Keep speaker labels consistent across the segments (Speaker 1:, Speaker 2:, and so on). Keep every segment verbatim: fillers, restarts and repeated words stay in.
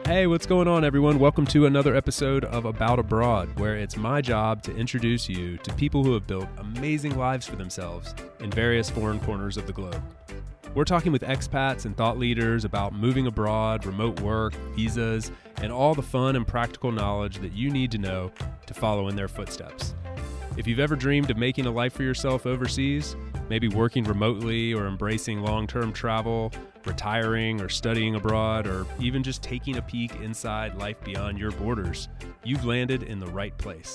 Speaker 1: Hey, what's going on, everyone? Welcome to another episode of About Abroad, where it's my job to introduce you to people who have built amazing lives for themselves in various foreign corners of the globe. We're talking with expats and thought leaders about moving abroad, remote work, visas, and all the fun and practical knowledge that you need to know to follow in their footsteps. If you've ever dreamed of making a life for yourself overseas, maybe working remotely or embracing long-term travel, retiring or studying abroad, or even just taking a peek inside life beyond your borders, you've landed in the right place.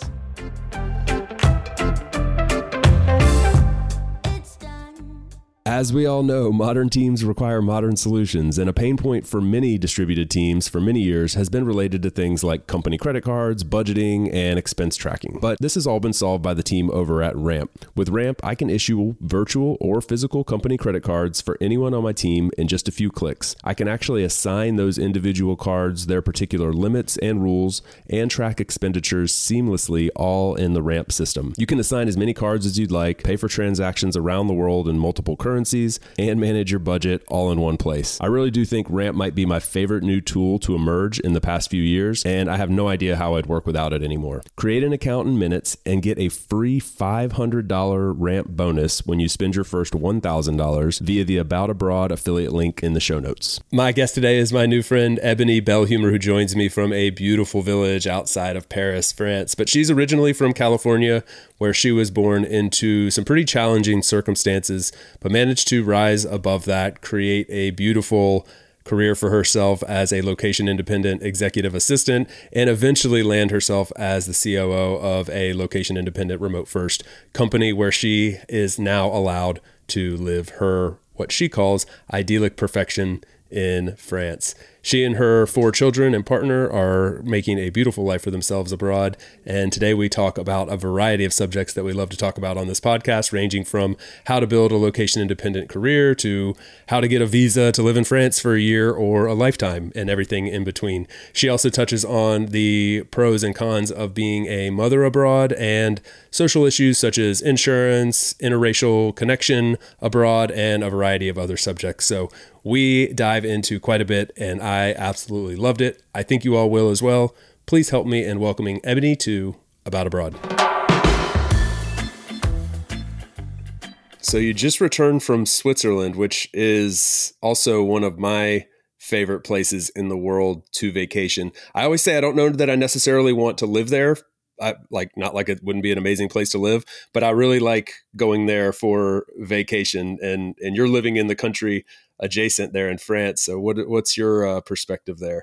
Speaker 1: As we all know, modern teams require modern solutions, and a pain point for many distributed teams for many years has been related to things like company credit cards, budgeting, and expense tracking. But this has all been solved by the team over at Ramp. With Ramp, I can issue virtual or physical company credit cards for anyone on my team in just a few clicks. I can actually assign those individual cards their particular limits and rules and track expenditures seamlessly, all in the Ramp system. You can assign as many cards as you'd like, pay for transactions around the world in multiple currencies, and manage your budget all in one place. I really do think Ramp might be my favorite new tool to emerge in the past few years, and I have no idea how I'd work without it anymore. Create an account in minutes and get a free five hundred dollars Ramp bonus when you spend your first one thousand dollars via the About Abroad affiliate link in the show notes. My guest today is my new friend, Ebony Belhumer, who joins me from a beautiful village outside of Paris, France. But she's originally from California, where she was born into some pretty challenging circumstances, but managed to rise above that, create a beautiful career for herself as a location independent executive assistant, and eventually land herself as the C O O of a location independent remote first company where she is now allowed to live her, what she calls idyllic perfection in France. She and her four children and partner are making a beautiful life for themselves abroad. And today we talk about a variety of subjects that we love to talk about on this podcast, ranging from how to build a location independent career to how to get a visa to live in France for a year or a lifetime, and everything in between. She also touches on the pros and cons of being a mother abroad and social issues such as insurance, interracial connection abroad, and a variety of other subjects. So we dive into quite a bit, and I absolutely loved it. I think you all will as well. Please help me in welcoming Ebony to About Abroad. So you just returned from Switzerland, which is also one of my favorite places in the world to vacation. I always say I don't know that I necessarily want to live there. I, like not like it wouldn't be an amazing place to live, but I really like going there for vacation. And and you're living in the country adjacent there in France. So what what's your uh, perspective there?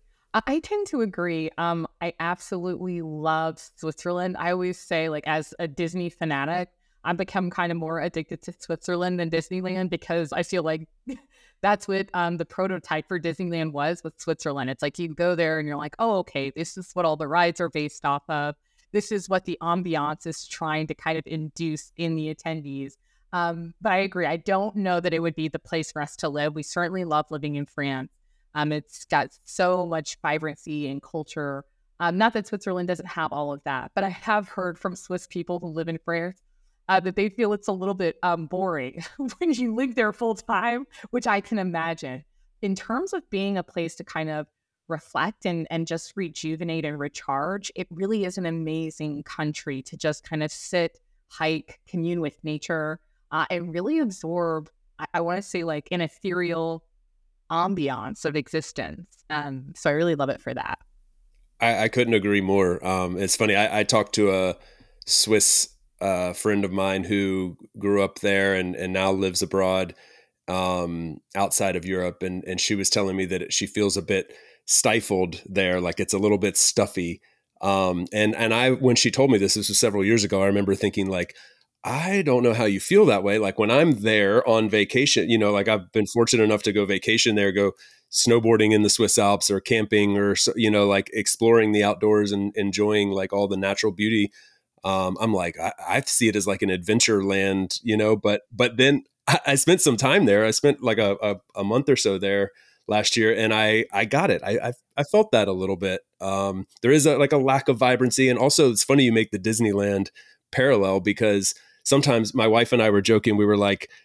Speaker 2: I tend to agree. Um, I absolutely love Switzerland. I always say, like, as a Disney fanatic, I've become kind of more addicted to Switzerland than Disneyland, because I feel like that's what um, the prototype for Disneyland was with Switzerland. It's like you go there and you're like, oh, okay, this is what all the rides are based off of. This is what the ambiance is trying to kind of induce in the attendees. Um, but I agree. I don't know that it would be the place for us to live. We certainly love living in France. Um, it's got so much vibrancy and culture. Um, not that Switzerland doesn't have all of that, but I have heard from Swiss people who live in France uh, that they feel it's a little bit um, boring when you live there full time, which I can imagine. In terms of being a place to kind of reflect and, and just rejuvenate and recharge, it really is an amazing country to just kind of sit, hike, commune with nature, uh, and really absorb, I, I want to say, like an ethereal ambiance of existence. Um, so I really love it for that.
Speaker 1: I, I couldn't agree more. Um, it's funny. I, I talked to a Swiss uh, friend of mine who grew up there and, and now lives abroad um, outside of Europe. And, and she was telling me that it, she feels a bit stifled there, like it's a little bit stuffy. Um, and, and I, when she told me this, this was several years ago, I remember thinking like, I don't know how you feel that way. Like when I'm there on vacation, you know, like I've been fortunate enough to go vacation there, go snowboarding in the Swiss Alps or camping or, you know, like exploring the outdoors and enjoying like all the natural beauty. Um, I'm like, I, I see it as like an adventure land, you know, but, but then I, I spent some time there. I spent like a, a, a month or so there last year, and I, I got it. I, I, I felt that a little bit. Um, there is a, like a lack of vibrancy. And also it's funny you make the Disneyland parallel, because sometimes my wife and I were joking. We were like,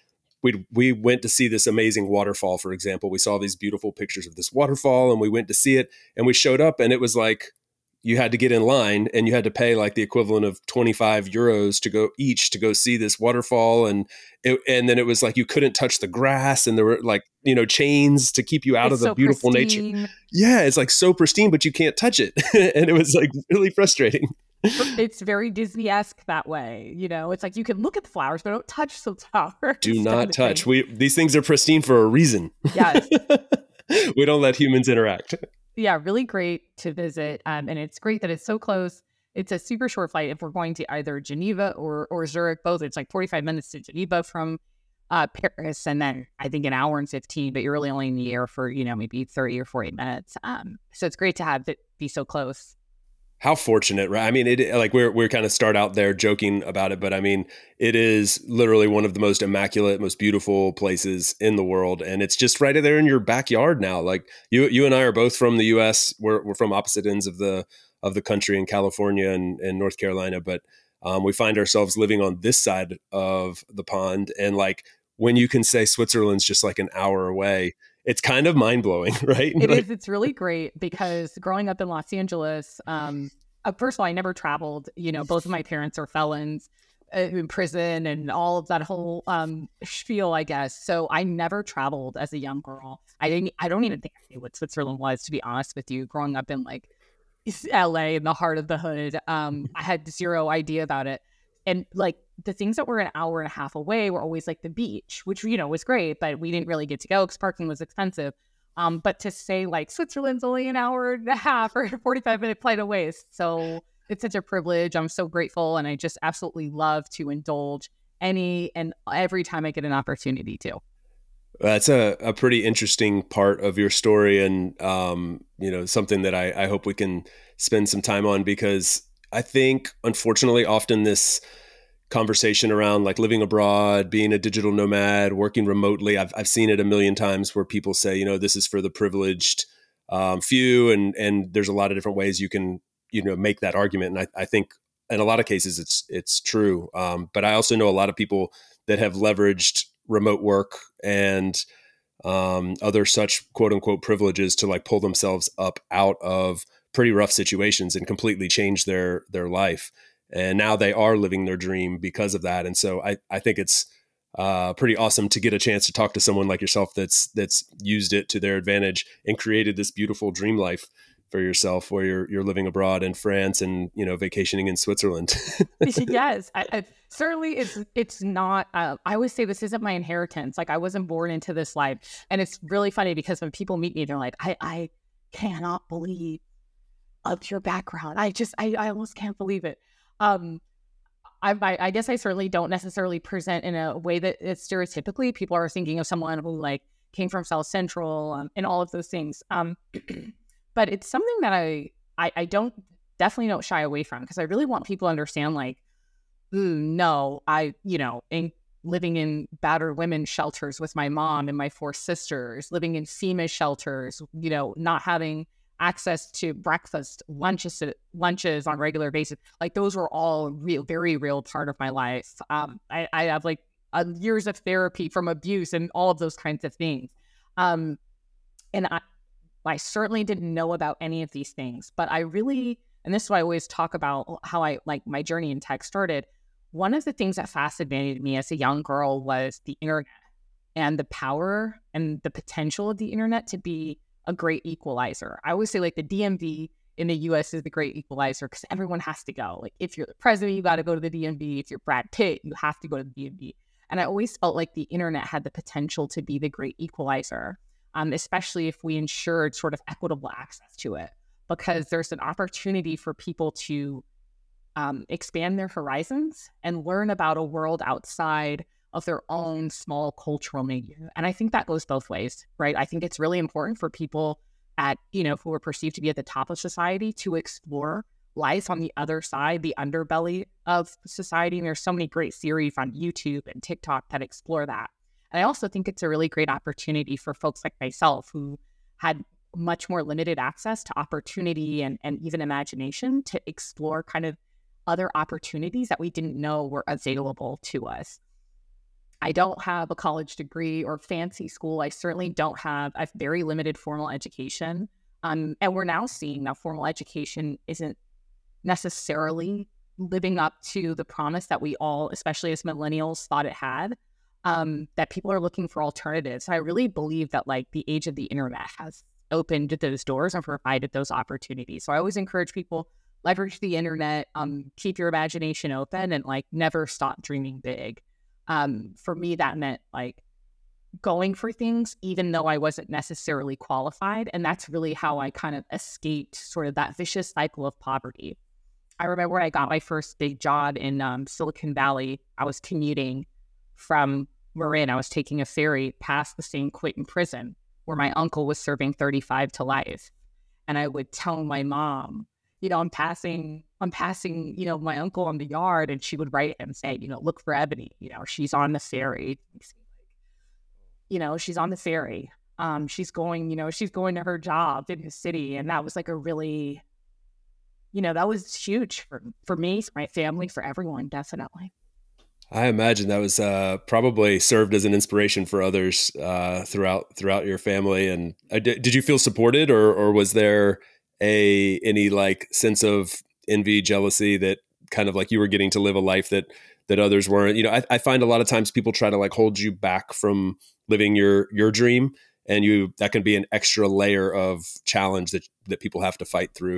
Speaker 1: we we went to see this amazing waterfall, for example. We saw these beautiful pictures of this waterfall and we went to see it, and we showed up and it was like, you had to get in line and you had to pay like the equivalent of twenty-five euros to go each to go see this waterfall. And it, and then it was like, you couldn't touch the grass and there were like, you know, chains to keep you out
Speaker 2: It's
Speaker 1: of the
Speaker 2: so
Speaker 1: beautiful
Speaker 2: pristine.
Speaker 1: nature. Yeah. It's like so pristine, but you can't touch it. And it was like really frustrating.
Speaker 2: It's very Disney-esque that way. You know, it's like you can look at the flowers, but don't touch the flowers.
Speaker 1: Do not touch. We, these things are pristine for a reason.
Speaker 2: Yes.
Speaker 1: We don't let humans interact.
Speaker 2: Yeah, really great to visit. Um, and it's great that it's so close. It's a super short flight. If we're going to either Geneva or, or Zurich, both, it's like forty-five minutes to Geneva from uh, Paris. And then I think an hour and fifteen, but you're really only in the air for, you know, maybe thirty or forty minutes. Um, so it's great to have it be so close.
Speaker 1: How fortunate, right? I mean, it like we're we're kind of start out there joking about it, but I mean, it is literally one of the most immaculate, most beautiful places in the world, and it's just right there in your backyard now. Like you, you and I are both from the U S. We're we're from opposite ends of the of the country in California and, and North Carolina, but um, we find ourselves living on this side of the pond, and like when you can say Switzerland's just like an hour away, it's kind of mind blowing, right?
Speaker 2: It
Speaker 1: like,
Speaker 2: is. It's really great because growing up in Los Angeles, um, uh, first of all, I never traveled. You know, both of my parents are felons uh, in prison and all of that whole um, spiel, I guess. So I never traveled as a young girl. I didn't. I don't even think I knew what Switzerland was, to be honest with you. Growing up in like L A in the heart of the hood, um, I had zero idea about it. And like the things that were an hour and a half away were always like the beach, which, you know, was great, but we didn't really get to go because parking was expensive. Um, but to say like Switzerland's only an hour and a half or a forty-five minute flight away. So it's such a privilege. I'm so grateful. And I just absolutely love to indulge any and every time I get an opportunity to.
Speaker 1: That's a, a pretty interesting part of your story, and um, you know, something that I, I hope we can spend some time on, because I think, unfortunately, often this conversation around like living abroad, being a digital nomad, working remotely, I've I've seen it a million times where people say, you know, this is for the privileged um, few, and and there's a lot of different ways you can, you know, make that argument, and I, I think in a lot of cases it's it's true. Um, but I also know a lot of people that have leveraged remote work and um, other such quote unquote privileges to like pull themselves up out of pretty rough situations and completely change their their life. And now they are living their dream because of that. And so I, I think it's uh, pretty awesome to get a chance to talk to someone like yourself that's that's used it to their advantage and created this beautiful dream life for yourself, where you're you're living abroad in France and, you know, vacationing in Switzerland.
Speaker 2: Yes, I, I, certainly it's it's not. Uh, I always say this isn't my inheritance. Like I wasn't born into this life, and it's really funny because when people meet me, they're like, I I cannot believe of your background. I just, I, I almost can't believe it. Um, I, I, I guess I certainly don't necessarily present in a way that it's stereotypically people are thinking of someone who like came from South Central um, and all of those things. Um, but it's something that I, I, I don't definitely don't shy away from, because I really want people to understand like, ooh, no, I, you know, in living in battered women's shelters with my mom and my four sisters, living in FEMA shelters, you know, not having access to breakfast, lunches, lunches on a regular basis. Like those were all real, very real part of my life. Um, I, I have like uh, years of therapy from abuse and all of those kinds of things. Um, and I, I certainly didn't know about any of these things, but I really, and this is why I always talk about how I like my journey in tech started. One of the things that fascinated me as a young girl was the internet and the power and the potential of the internet to be a great equalizer. I always say like the D M V in the U S is the great equalizer because everyone has to go. Like if you're the president, you got to go to the D M V. If you're Brad Pitt, you have to go to the D M V. And I always felt like the internet had the potential to be the great equalizer, um, especially if we ensured sort of equitable access to it, because there's an opportunity for people to um, expand their horizons and learn about a world outside of their own small cultural milieu. And I think that goes both ways, right? I think it's really important for people at, you know, who are perceived to be at the top of society to explore life on the other side, the underbelly of society. And there's so many great series on YouTube and TikTok that explore that. And I also think it's a really great opportunity for folks like myself who had much more limited access to opportunity and, and even imagination to explore kind of other opportunities that we didn't know were available to us. I don't have a college degree or fancy school. I certainly don't have a very limited formal education. Um, and we're now seeing that formal education isn't necessarily living up to the promise that we all, especially as millennials, thought it had, um, that people are looking for alternatives. I really believe that like the age of the internet has opened those doors and provided those opportunities. So I always encourage people, leverage the internet, um, keep your imagination open, and like never stop dreaming big. Um, for me, that meant like going for things, even though I wasn't necessarily qualified. And that's really how I kind of escaped sort of that vicious cycle of poverty. I remember when I got my first big job in um, Silicon Valley, I was commuting from Marin. I was taking a ferry past the San Quentin prison where my uncle was serving thirty-five to life. And I would tell my mom, you know, I'm passing, I'm passing, you know, my uncle on the yard, and she would write and say, you know, look for Ebony, you know, she's on the ferry, you know, she's on the ferry. Um, she's going, you know, she's going to her job in his city. And that was like a really, you know, that was huge for, for me, for my family, for everyone, definitely.
Speaker 1: I imagine that was uh, probably served as an inspiration for others uh, throughout throughout your family. And uh, did, did you feel supported, or or was there a any like sense of envy, jealousy that kind of like you were getting to live a life that that others weren't? You know, I, I find a lot of times people try to like hold you back from living your your dream, and you that can be an extra layer of challenge that that people have to fight through.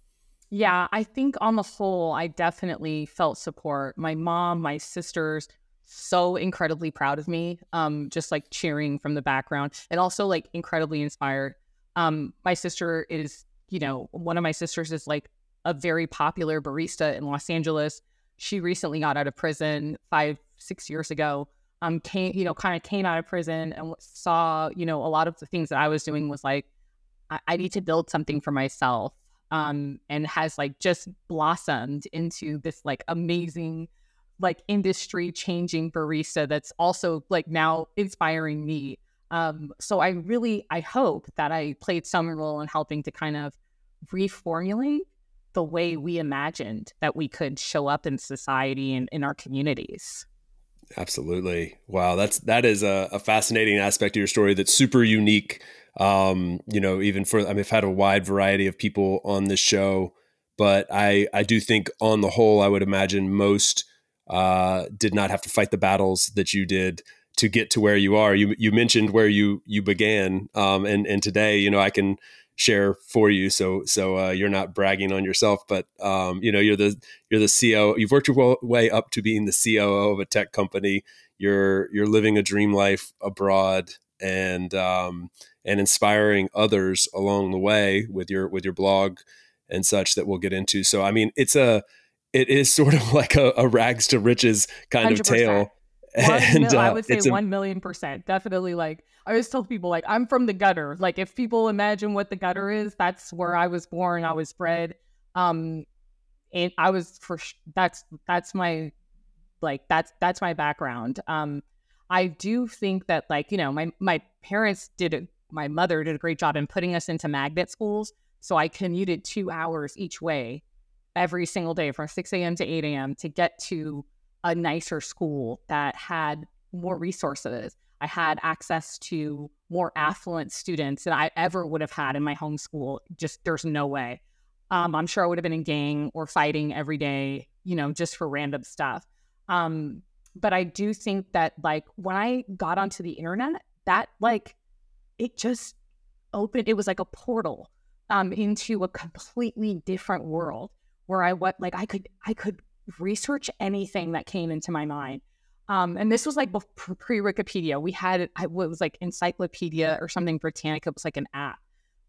Speaker 2: Yeah, I think on the whole, I definitely felt support. My mom, my sisters, so incredibly proud of me, um, just like cheering from the background, and also like incredibly inspired. Um, my sister is, you know, one of my sisters is like a very popular barista in Los Angeles. She recently got out of prison five, six years ago. Um, came, you know, kind of came out of prison and saw, you know, a lot of the things that I was doing was like, I, I need to build something for myself. Um, and has like just blossomed into this like amazing, like industry changing barista that's also like now inspiring me. Um, so I really, I hope that I played some role in helping to kind of reformulate the way we imagined that we could show up in society and in our communities.
Speaker 1: Absolutely. Wow. That's, that is a, a fascinating aspect of your story that's super unique. Um, you know, even for, I mean, I've had a wide variety of people on this show, but I, I do think on the whole, I would imagine most, uh, did not have to fight the battles that you did to get to where you are. You, you mentioned where you, you began. Um, and, and today, you know, I can share for you. So, so, uh, you're not bragging on yourself, but, um, you know, you're the, you're the C O O. You've worked your way up to being the C O O of a tech company. You're, you're living a dream life abroad, and, um, and inspiring others along the way with your, with your blog and such that we'll get into. So, I mean, it's a, it is sort of like a, a rags to riches kind of tale.
Speaker 2: And mil- uh, I would say a, one million percent. Definitely. Like I always tell people, like I'm from the gutter. Like if people imagine what the gutter is, that's where I was born. I was bred. Um, and I was for that's that's my like that's that's my background. Um, I do think that like you know my my parents did a, my mother did a great job in putting us into magnet schools. So I commuted two hours each way every single day from six a.m. to eight a.m. to get to a nicer school that had more resources. I had access to more affluent students than I ever would have had in my home school. Just there's no way. Um, I'm sure I would have been in gang or fighting every day, you know, just for random stuff. Um, but I do think that like when I got onto the internet, that like it just opened. It was like a portal um, into a completely different world where I what like I could I could. research anything that came into my mind. Um, and this was like pre-Wikipedia. We had, it was like Encyclopedia or something Britannica. It was like an app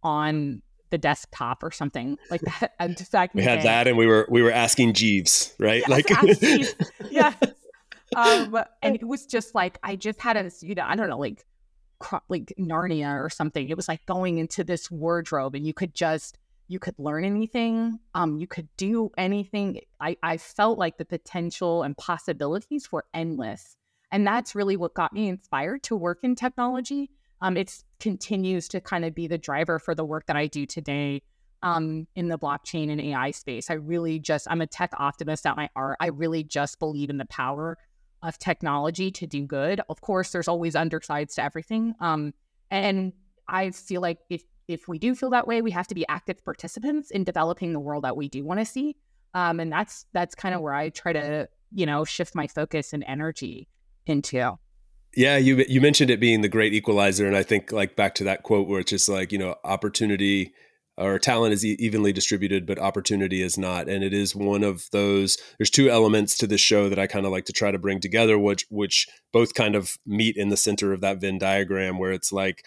Speaker 2: on the desktop or something like that. And back
Speaker 1: we had that and we were, we were asking Jeeves, right?
Speaker 2: Yes,
Speaker 1: like,
Speaker 2: Jeeves. Yes. Um, and it was just like, I just had a, you know, I don't know, like, like Narnia or something. It was like going into this wardrobe and you could just, you could learn anything. Um, you could do anything. I, I felt like the potential and possibilities were endless. And that's really what got me inspired to work in technology. Um, it continues to kind of be the driver for the work that I do today um, in the blockchain and A I space. I really just, I'm a tech optimist at my heart. I really just believe in the power of technology to do good. Of course, there's always undersides to everything. Um, and I feel like if if we do feel that way, we have to be active participants in developing the world that we do want to see. Um, and that's that's kind of where I try to, you know, shift my focus and energy into.
Speaker 1: Yeah, you you mentioned it being the great equalizer, and I think like back to that quote where it's just like, you know, opportunity or talent is e- evenly distributed, but opportunity is not. And it is one of those. There's two elements to this show that I kind of like to try to bring together, which which both kind of meet in the center of that Venn diagram, where it's like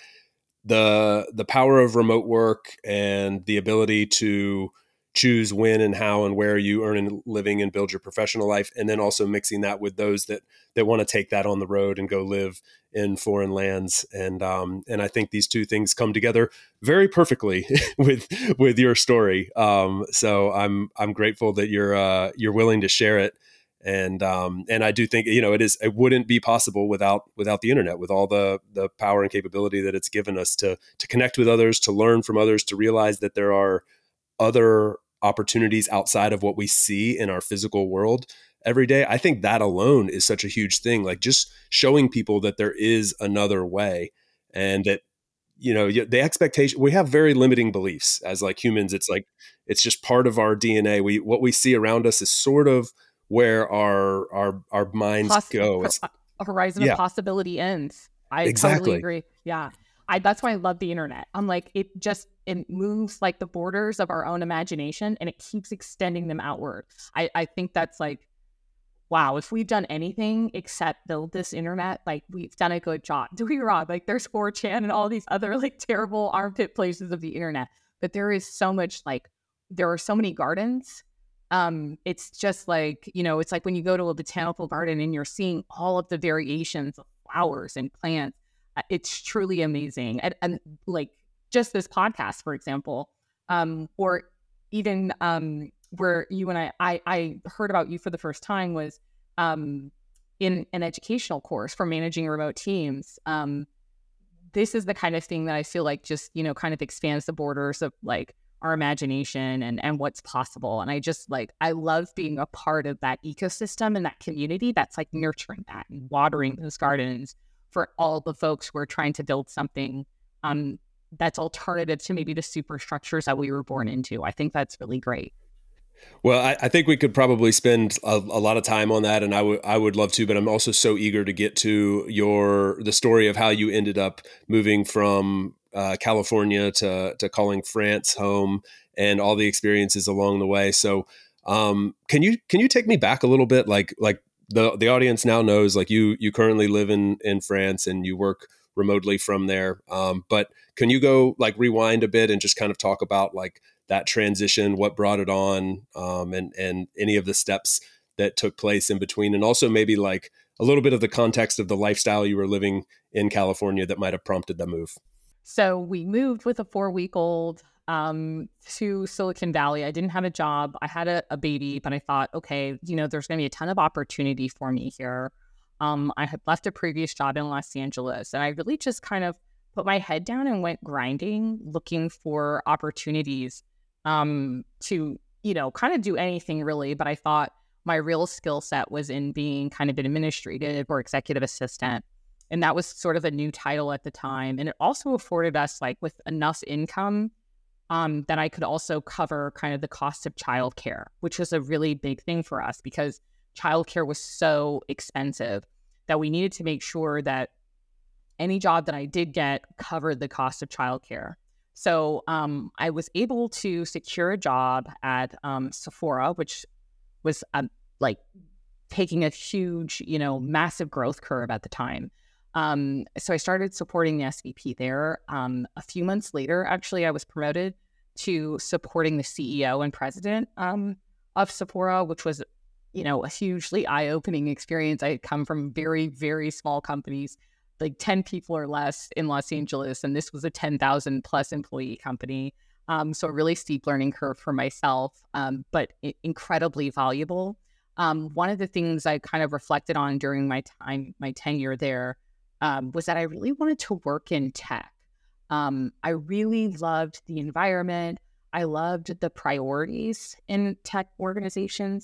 Speaker 1: the the power of remote work and the ability to choose when and how and where you earn a living and build your professional life, and then also mixing that with those that that want to take that on the road and go live in foreign lands. And um, and I think these two things come together very perfectly with with your story. Um, so I'm I'm grateful that you're uh, you're willing to share it. And um, and I do think, you know, it is it wouldn't be possible without without the internet, with all the the power and capability that it's given us to to connect with others, to learn from others, to realize that there are other opportunities outside of what we see in our physical world every day. I think that alone is such a huge thing. Like just showing people that there is another way, and that, you know, the expectation, we have very limiting beliefs as like humans. It's like, it's just part of our D N A. We, what we see around us is sort of where our, our, our minds
Speaker 2: Poss-
Speaker 1: go. It's
Speaker 2: a horizon of
Speaker 1: yeah,
Speaker 2: possibility ends. I totally
Speaker 1: exactly.
Speaker 2: agree. Yeah. I, that's why I love the internet. I'm like, it just, it moves like the borders of our own imagination and it keeps extending them outward. I, I think that's like, wow, if we've done anything except build this internet, like we've done a good job. Do we wrong? Like there's four chan and all these other like terrible armpit places of the internet. But there is so much, like, there are so many gardens. Um, it's just like, you know, it's like when you go to a botanical garden and you're seeing all of the variations of flowers and plants. Uh, It's truly amazing. And, and like just this podcast, for example, um, or even um, where you and I, I, I heard about you for the first time was um, in an educational course for managing remote teams. Um, this is the kind of thing that I feel like just, you know, kind of expands the borders of like our imagination and, and what's possible. And I just like, I love being a part of that ecosystem and that community that's like nurturing that and watering those gardens for all the folks who are trying to build something um, that's alternative to maybe the superstructures that we were born into. I think that's really great.
Speaker 1: Well, I, I think we could probably spend a, a lot of time on that, and I would I would love to. But I'm also so eager to get to your the story of how you ended up moving from uh, California to to calling France home, and all the experiences along the way. So, um, can you can you take me back a little bit? Like like the the audience now knows, like you you currently live in in France and you work remotely from there. Um, but can you go like rewind a bit and just kind of talk about like that transition, what brought it on, um, and and any of the steps that took place in between, and also maybe like a little bit of the context of the lifestyle you were living in California that might have prompted the move.
Speaker 2: So we moved with a four week old um, to Silicon Valley. I didn't have a job. I had a, a baby, but I thought, okay, you know, there's going to be a ton of opportunity for me here. Um, I had left a previous job in Los Angeles, and I really just kind of put my head down and went grinding, looking for opportunities um, to, you know, kind of do anything really. But I thought my real skill set was in being kind of an administrative or executive assistant. And that was sort of a new title at the time. And it also afforded us like with enough income um, that I could also cover kind of the cost of childcare, which was a really big thing for us because childcare was so expensive that we needed to make sure that any job that I did get covered the cost of childcare. So um, I was able to secure a job at um, Sephora, which was um, like taking a huge, you know, massive growth curve at the time. Um, so I started supporting the S V P there. Um, a few months later, actually, I was promoted to supporting the C E O and president um, of Sephora, which was, you know, a hugely eye-opening experience. I had come from very, very small companies, like ten people or less in Los Angeles, and this was a ten thousand plus employee company. Um, so a really steep learning curve for myself, um, but I- incredibly valuable. Um, one of the things I kind of reflected on during my time, my tenure there, um, was that I really wanted to work in tech. Um, I really loved the environment. I loved the priorities in tech organizations.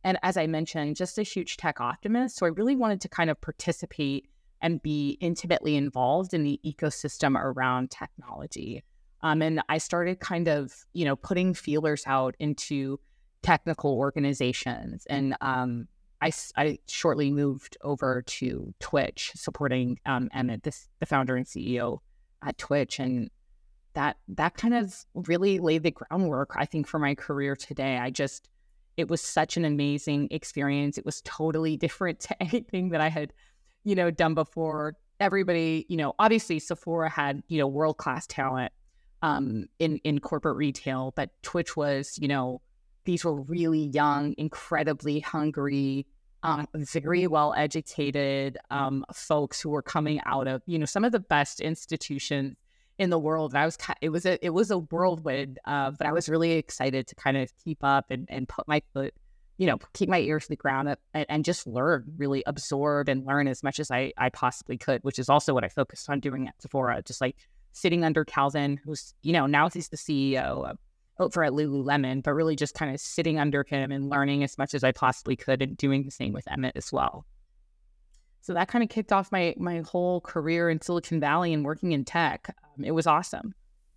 Speaker 2: And as I mentioned, just a huge tech optimist. So I really wanted to kind of participate and be intimately involved in the ecosystem around technology. Um, and I started kind of, you know, putting feelers out into technical organizations. And um, I, I shortly moved over to Twitch, supporting um, Emmett, this, the founder and C E O at Twitch. And that that kind of really laid the groundwork, I think, for my career today. I just, it was such an amazing experience. It was totally different to anything that I had, you know, done before. Everybody, you know, obviously Sephora had, you know, world-class talent um, in, in corporate retail, but Twitch was, you know, these were really young, incredibly hungry, um, very well-educated um, folks who were coming out of, you know, some of the best institutions in the world. And I was, it was a, it was a whirlwind, uh, but I was really excited to kind of keep up and, and put my foot, you know, keep my ears to the ground and, and just learn, really absorb and learn as much as I, I possibly could, which is also what I focused on doing at Sephora, just like sitting under Calvin, who's, you know, now he's the C E O of, over at Lululemon, but really just kind of sitting under him and learning as much as I possibly could and doing the same with Emmett as well. So that kind of kicked off my my whole career in Silicon Valley and working in tech. Um, it was awesome.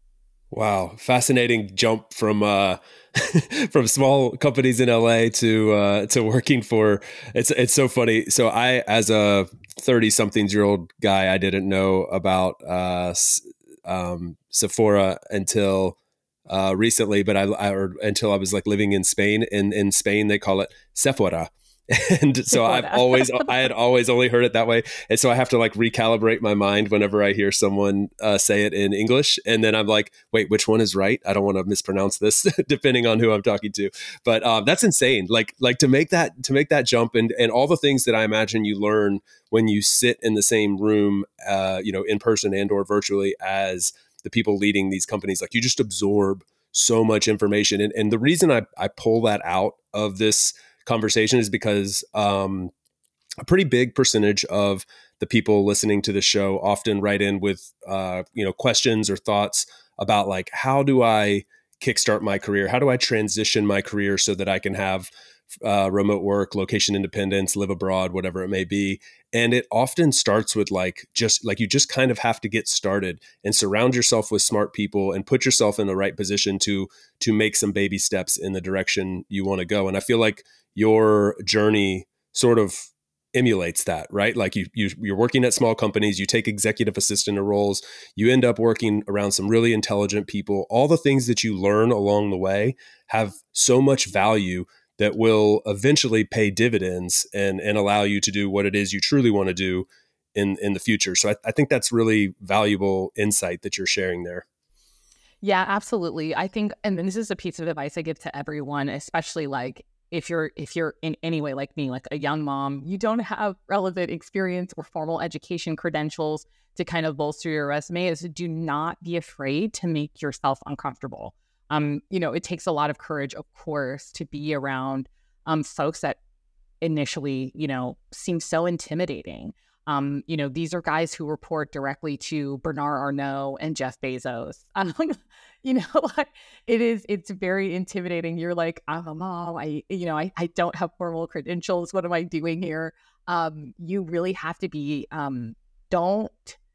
Speaker 1: Wow, fascinating jump from uh, from small companies in L A to uh, to working for. It's it's so funny. So I, as a thirty-something-year-old guy, I didn't know about uh, um, Sephora until uh, recently, but I, I or until I was like living in Spain. In in Spain, they call it Sephora. And so I've always, I had always only heard it that way. And so I have to like recalibrate my mind whenever I hear someone uh, say it in English. And then I'm like, wait, which one is right? I don't want to mispronounce this depending on who I'm talking to. But um, that's insane. Like, like to make that, to make that jump and, and all the things that I imagine you learn when you sit in the same room, uh, you know, in person and or virtually as the people leading these companies, like you just absorb so much information. And, and the reason I, I pull that out of this conversation is because um, a pretty big percentage of the people listening to the show often write in with uh, you know questions or thoughts about like, how do I kickstart my career? How do I transition my career so that I can have uh, remote work, location independence, live abroad, whatever it may be? And it often starts with like, just like you just kind of have to get started and surround yourself with smart people and put yourself in the right position to to make some baby steps in the direction you want to go. And I feel like your journey sort of emulates that, right? Like you, you, you're working at small companies, you take executive assistant roles, you end up working around some really intelligent people. All the things that you learn along the way have so much value that will eventually pay dividends and, and allow you to do what it is you truly want to do in, in the future. So I, I think that's really valuable insight that you're sharing there.
Speaker 2: Yeah, absolutely. I think, and this is a piece of advice I give to everyone, especially like if you're if you're in any way like me, like a young mom, you don't have relevant experience or formal education credentials to kind of bolster your resume, is do not be afraid to make yourself uncomfortable. Um, you know, it takes a lot of courage, of course, to be around um, folks that initially, you know, seem so intimidating. Um, you know, these are guys who report directly to Bernard Arnault and Jeff Bezos. Um, you know, it is, it's very intimidating. You're like, I'm a mom. I, you know, I, I don't have formal credentials. What am I doing here? Um, you really have to be, um, don't,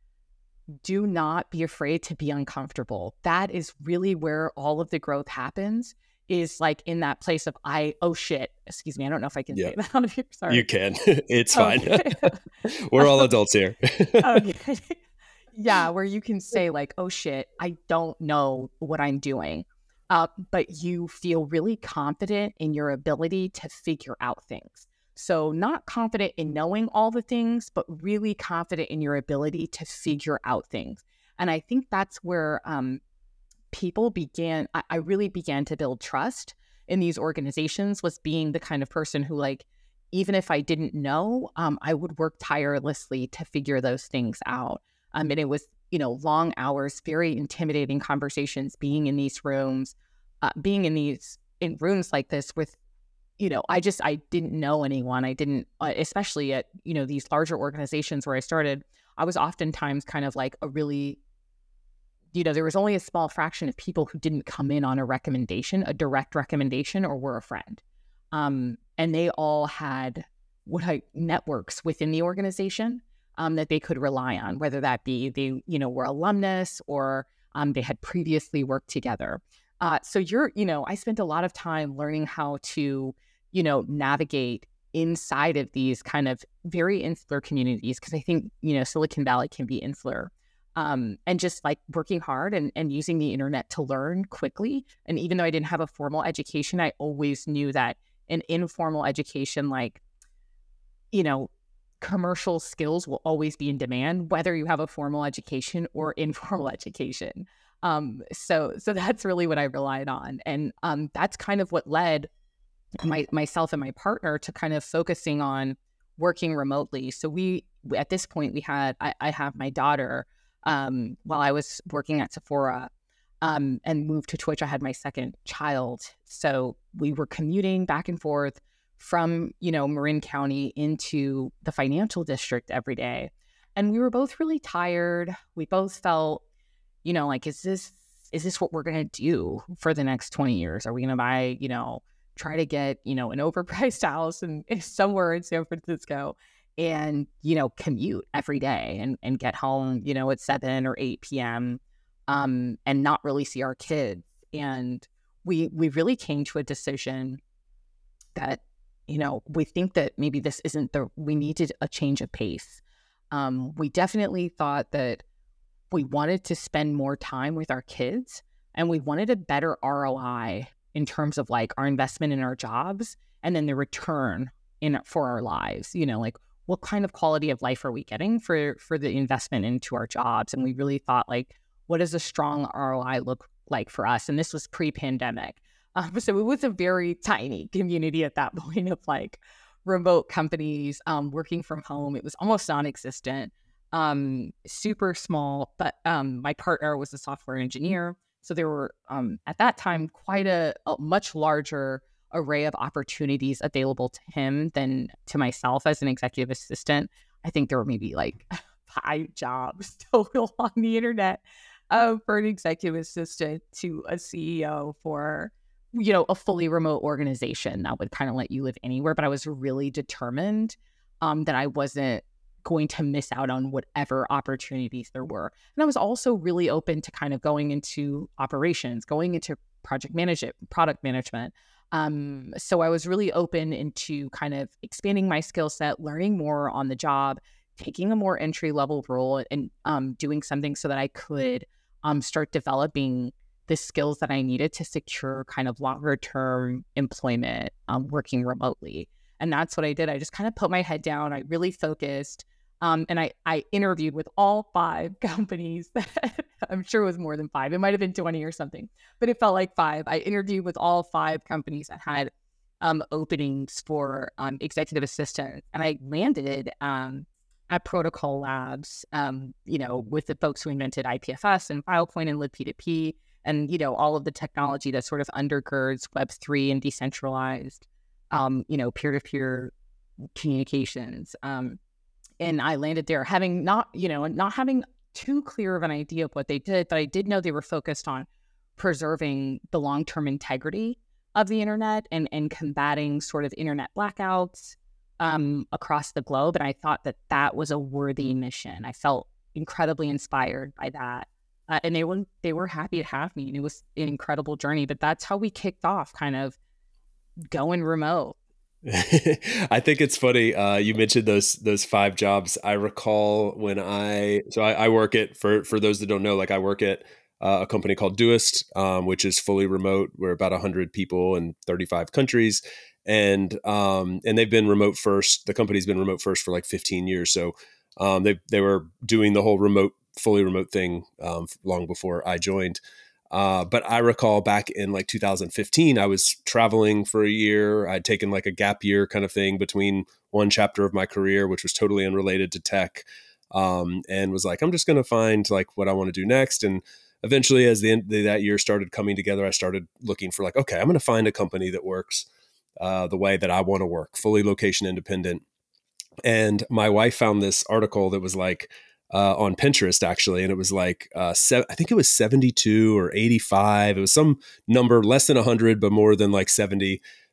Speaker 2: do not be afraid to be uncomfortable. That is really where all of the growth happens, is like in that place of I, oh shit, excuse me. I don't know if I can yeah. say that on here. Sorry.
Speaker 1: You can. It's fine. Okay. We're all adults here.
Speaker 2: Okay. Yeah, where you can say like, oh shit, I don't know what I'm doing. Uh, but you feel really confident in your ability to figure out things. So not confident in knowing all the things, but really confident in your ability to figure out things. And I think that's where um, people began, I, I really began to build trust in these organizations, was being the kind of person who, like, even if I didn't know, um, I would work tirelessly to figure those things out. Um, and it was, you know, long hours, very intimidating conversations, being in these rooms, uh, being in these, in rooms like this with, you know, I just, I didn't know anyone. I didn't, uh, especially at, you know, these larger organizations where I started, I was oftentimes kind of like a really, you know, there was only a small fraction of people who didn't come in on a recommendation, a direct recommendation, or were a friend. Um, and they all had what I networks within the organization um, that they could rely on, whether that be they, you know, were alumnus or um, they had previously worked together. Uh, so you're, you know, I spent a lot of time learning how to, you know, navigate inside of these kind of very insular communities, because I think, you know, Silicon Valley can be insular. Um, and just like working hard and, and using the internet to learn quickly. And even though I didn't have a formal education, I always knew that an informal education, like, you know, commercial skills will always be in demand, whether you have a formal education or informal education. Um, so, so that's really what I relied on. And um, that's kind of what led my myself and my partner to kind of focusing on working remotely. So we, at this point, we had, I, I have my daughter um, while I was working at Sephora um, and moved to Twitch. I had my second child. So we were commuting back and forth from, you know, Marin County into the financial district every day. And we were both really tired. We both felt, you know, like, is this, is this what we're going to do for the next twenty years? Are we going to buy, you know, try to get, you know, an overpriced house and somewhere in San Francisco and, you know, commute every day and, and get home, you know, at seven or eight p.m. Um, and not really see our kids. And we, we really came to a decision that, you know, we think that maybe this isn't the, we needed a change of pace. Um, we definitely thought that we wanted to spend more time with our kids and we wanted a better R O I in terms of like our investment in our jobs and then the return in for our lives, you know, like what kind of quality of life are we getting for, for the investment into our jobs? And we really thought like, what does a strong R O I look like for us? And this was pre-pandemic. Um, so it was a very tiny community at that point of like remote companies um, working from home. It was almost non-existent, um, super small, but um, my partner was a software engineer. So there were, um, at that time, quite a, a much larger array of opportunities available to him than to myself as an executive assistant. I think there were maybe like five jobs total on the internet uh, for an executive assistant to a C E O for, you know, a fully remote organization that would kind of let you live anywhere. But I was really determined um, that I wasn't going to miss out on whatever opportunities there were. And I was also really open to kind of going into operations, going into project management, product management. Um, so I was really open into kind of expanding my skill set, learning more on the job, taking a more entry level role and um, doing something so that I could um, start developing the skills that I needed to secure kind of longer term employment um, working remotely. And that's what I did. I just kind of put my head down. I really focused. Um, and I, I interviewed with all five companies that I'm sure it was more than five. It might have been twenty or something, but it felt like five. I interviewed with all five companies that had um, openings for um, executive assistant. And I landed um, at Protocol Labs, um, you know, with the folks who invented I P F S and Filecoin and lib P two P and, you know, all of the technology that sort of undergirds Web three and decentralized, um, you know, peer-to-peer communications. Um, And I landed there having not, you know, not having too clear of an idea of what they did, but I did know they were focused on preserving the long-term integrity of the internet and, and combating sort of internet blackouts um, across the globe. And I thought that that was a worthy mission. I felt incredibly inspired by that. Uh, and they were, they were happy to have me. And it was an incredible journey, but that's how we kicked off kind of going remote.
Speaker 1: I think it's funny. Uh, you mentioned those those five jobs. I recall when I so I, I work at for for those that don't know, like I work at uh, a company called Doist, um, which is fully remote. We're about a hundred people in thirty-five countries, and um, and they've been remote first. The company's been remote first for like fifteen years. So um, they they were doing the whole remote, fully remote thing um, long before I joined. Uh, but I recall back in like two thousand fifteen, I was traveling for a year. I'd taken like a gap year kind of thing between one chapter of my career, which was totally unrelated to tech, um, and was like, I'm just going to find like what I want to do next. And eventually, as the end of that year started coming together, I started looking for like, okay, I'm going to find a company that works uh, the way that I want to work, fully location independent. And my wife found this article that was like, Uh, on Pinterest actually. And it was like, uh, se- I think it was seventy-two or eighty-five. It was some number less than one hundred, but more than like seventy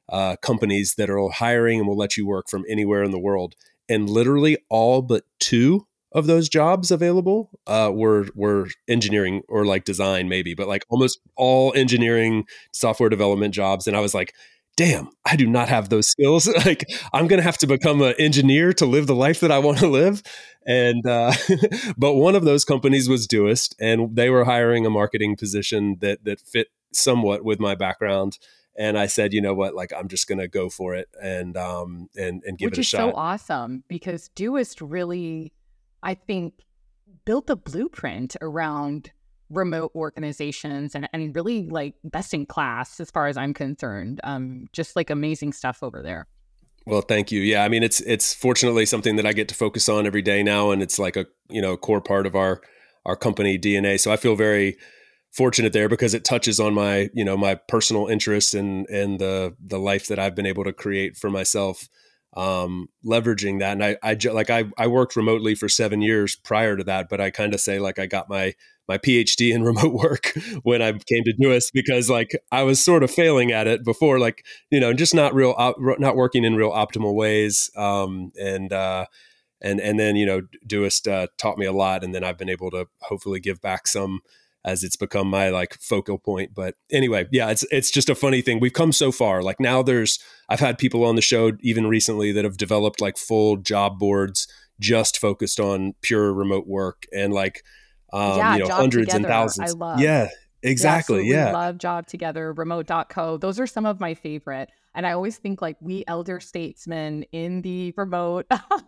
Speaker 1: uh, companies that are hiring and will let you work from anywhere in the world. And literally all but two of those jobs available uh, were were engineering or like design maybe, but like almost all engineering software development jobs. And I was like, damn, I do not have those skills. Like I'm going to have to become an engineer to live the life that I want to live. And, uh, but one of those companies was Doist, and they were hiring a marketing position that, that fit somewhat with my background. And I said, you know what, like, I'm just going to go for it and, um, and, and give
Speaker 2: Which
Speaker 1: it a
Speaker 2: is
Speaker 1: shot.
Speaker 2: so awesome, because Doist really, I think, built a blueprint around remote organizations and, and really like best in class as far as I'm concerned. Um, just like amazing stuff over there.
Speaker 1: Well, thank you. Yeah. I mean, it's, it's fortunately something that I get to focus on every day now. And it's like a, you know, core part of our, our company D N A. So I feel very fortunate there because it touches on my, you know, my personal interests and, and the, the life that I've been able to create for myself, um, leveraging that. And I, I, like, I, I worked remotely for seven years prior to that, but I kind of say like, I got my, my PhD in remote work when I came to Doist because like I was sort of failing at it before, like, you know, just not real, op- not working in real optimal ways. Um, and, uh, and, and then, you know, Doist, uh, taught me a lot, and then I've been able to hopefully give back some as it's become my like focal point. But anyway, yeah, it's, it's just a funny thing. We've come so far. Like now there's, I've had people on the show even recently that have developed like full job boards just focused on pure remote work and like, um,
Speaker 2: yeah,
Speaker 1: you know,
Speaker 2: Job
Speaker 1: hundreds and
Speaker 2: Together, I
Speaker 1: thousands.
Speaker 2: love.
Speaker 1: Yeah, exactly.
Speaker 2: Yeah, absolutely
Speaker 1: Yeah.
Speaker 2: love Job Together, remote dot co. Those are some of my favorite. And I always think like we elder statesmen in the remote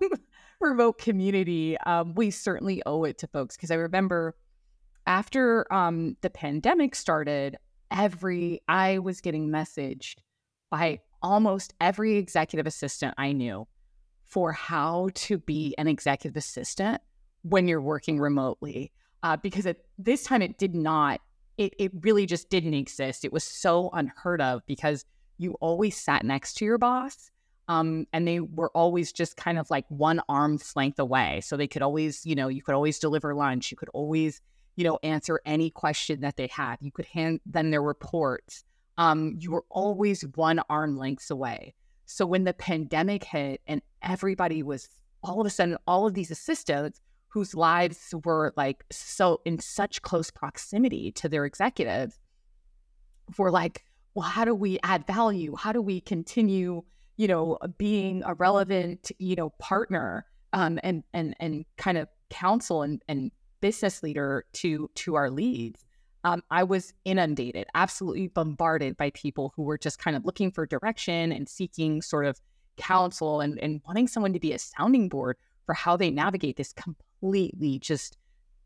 Speaker 2: remote community, um, we certainly owe it to folks. Because I remember after um, the pandemic started, every I was getting messaged by almost every executive assistant I knew for how to be an executive assistant when you're working remotely. Uh, because at this time it did not, it, it really just didn't exist. It was so unheard of because you always sat next to your boss, um, and they were always just kind of like one arm's length away. So they could always, you know, you could always deliver lunch. You could always, you know, answer any question that they had. You could hand them their reports. Um, you were always one arm lengths away. So when the pandemic hit and everybody was all of a sudden, all of these assistants whose lives were like so in such close proximity to their executives were like, well, how do we add value? How do we continue, you know, being a relevant, you know, partner, um, and, and, and kind of counsel and, and business leader to, to our leads? Um, I was inundated, absolutely bombarded by people who were just kind of looking for direction and seeking sort of counsel and, and wanting someone to be a sounding board for how they navigate this completely just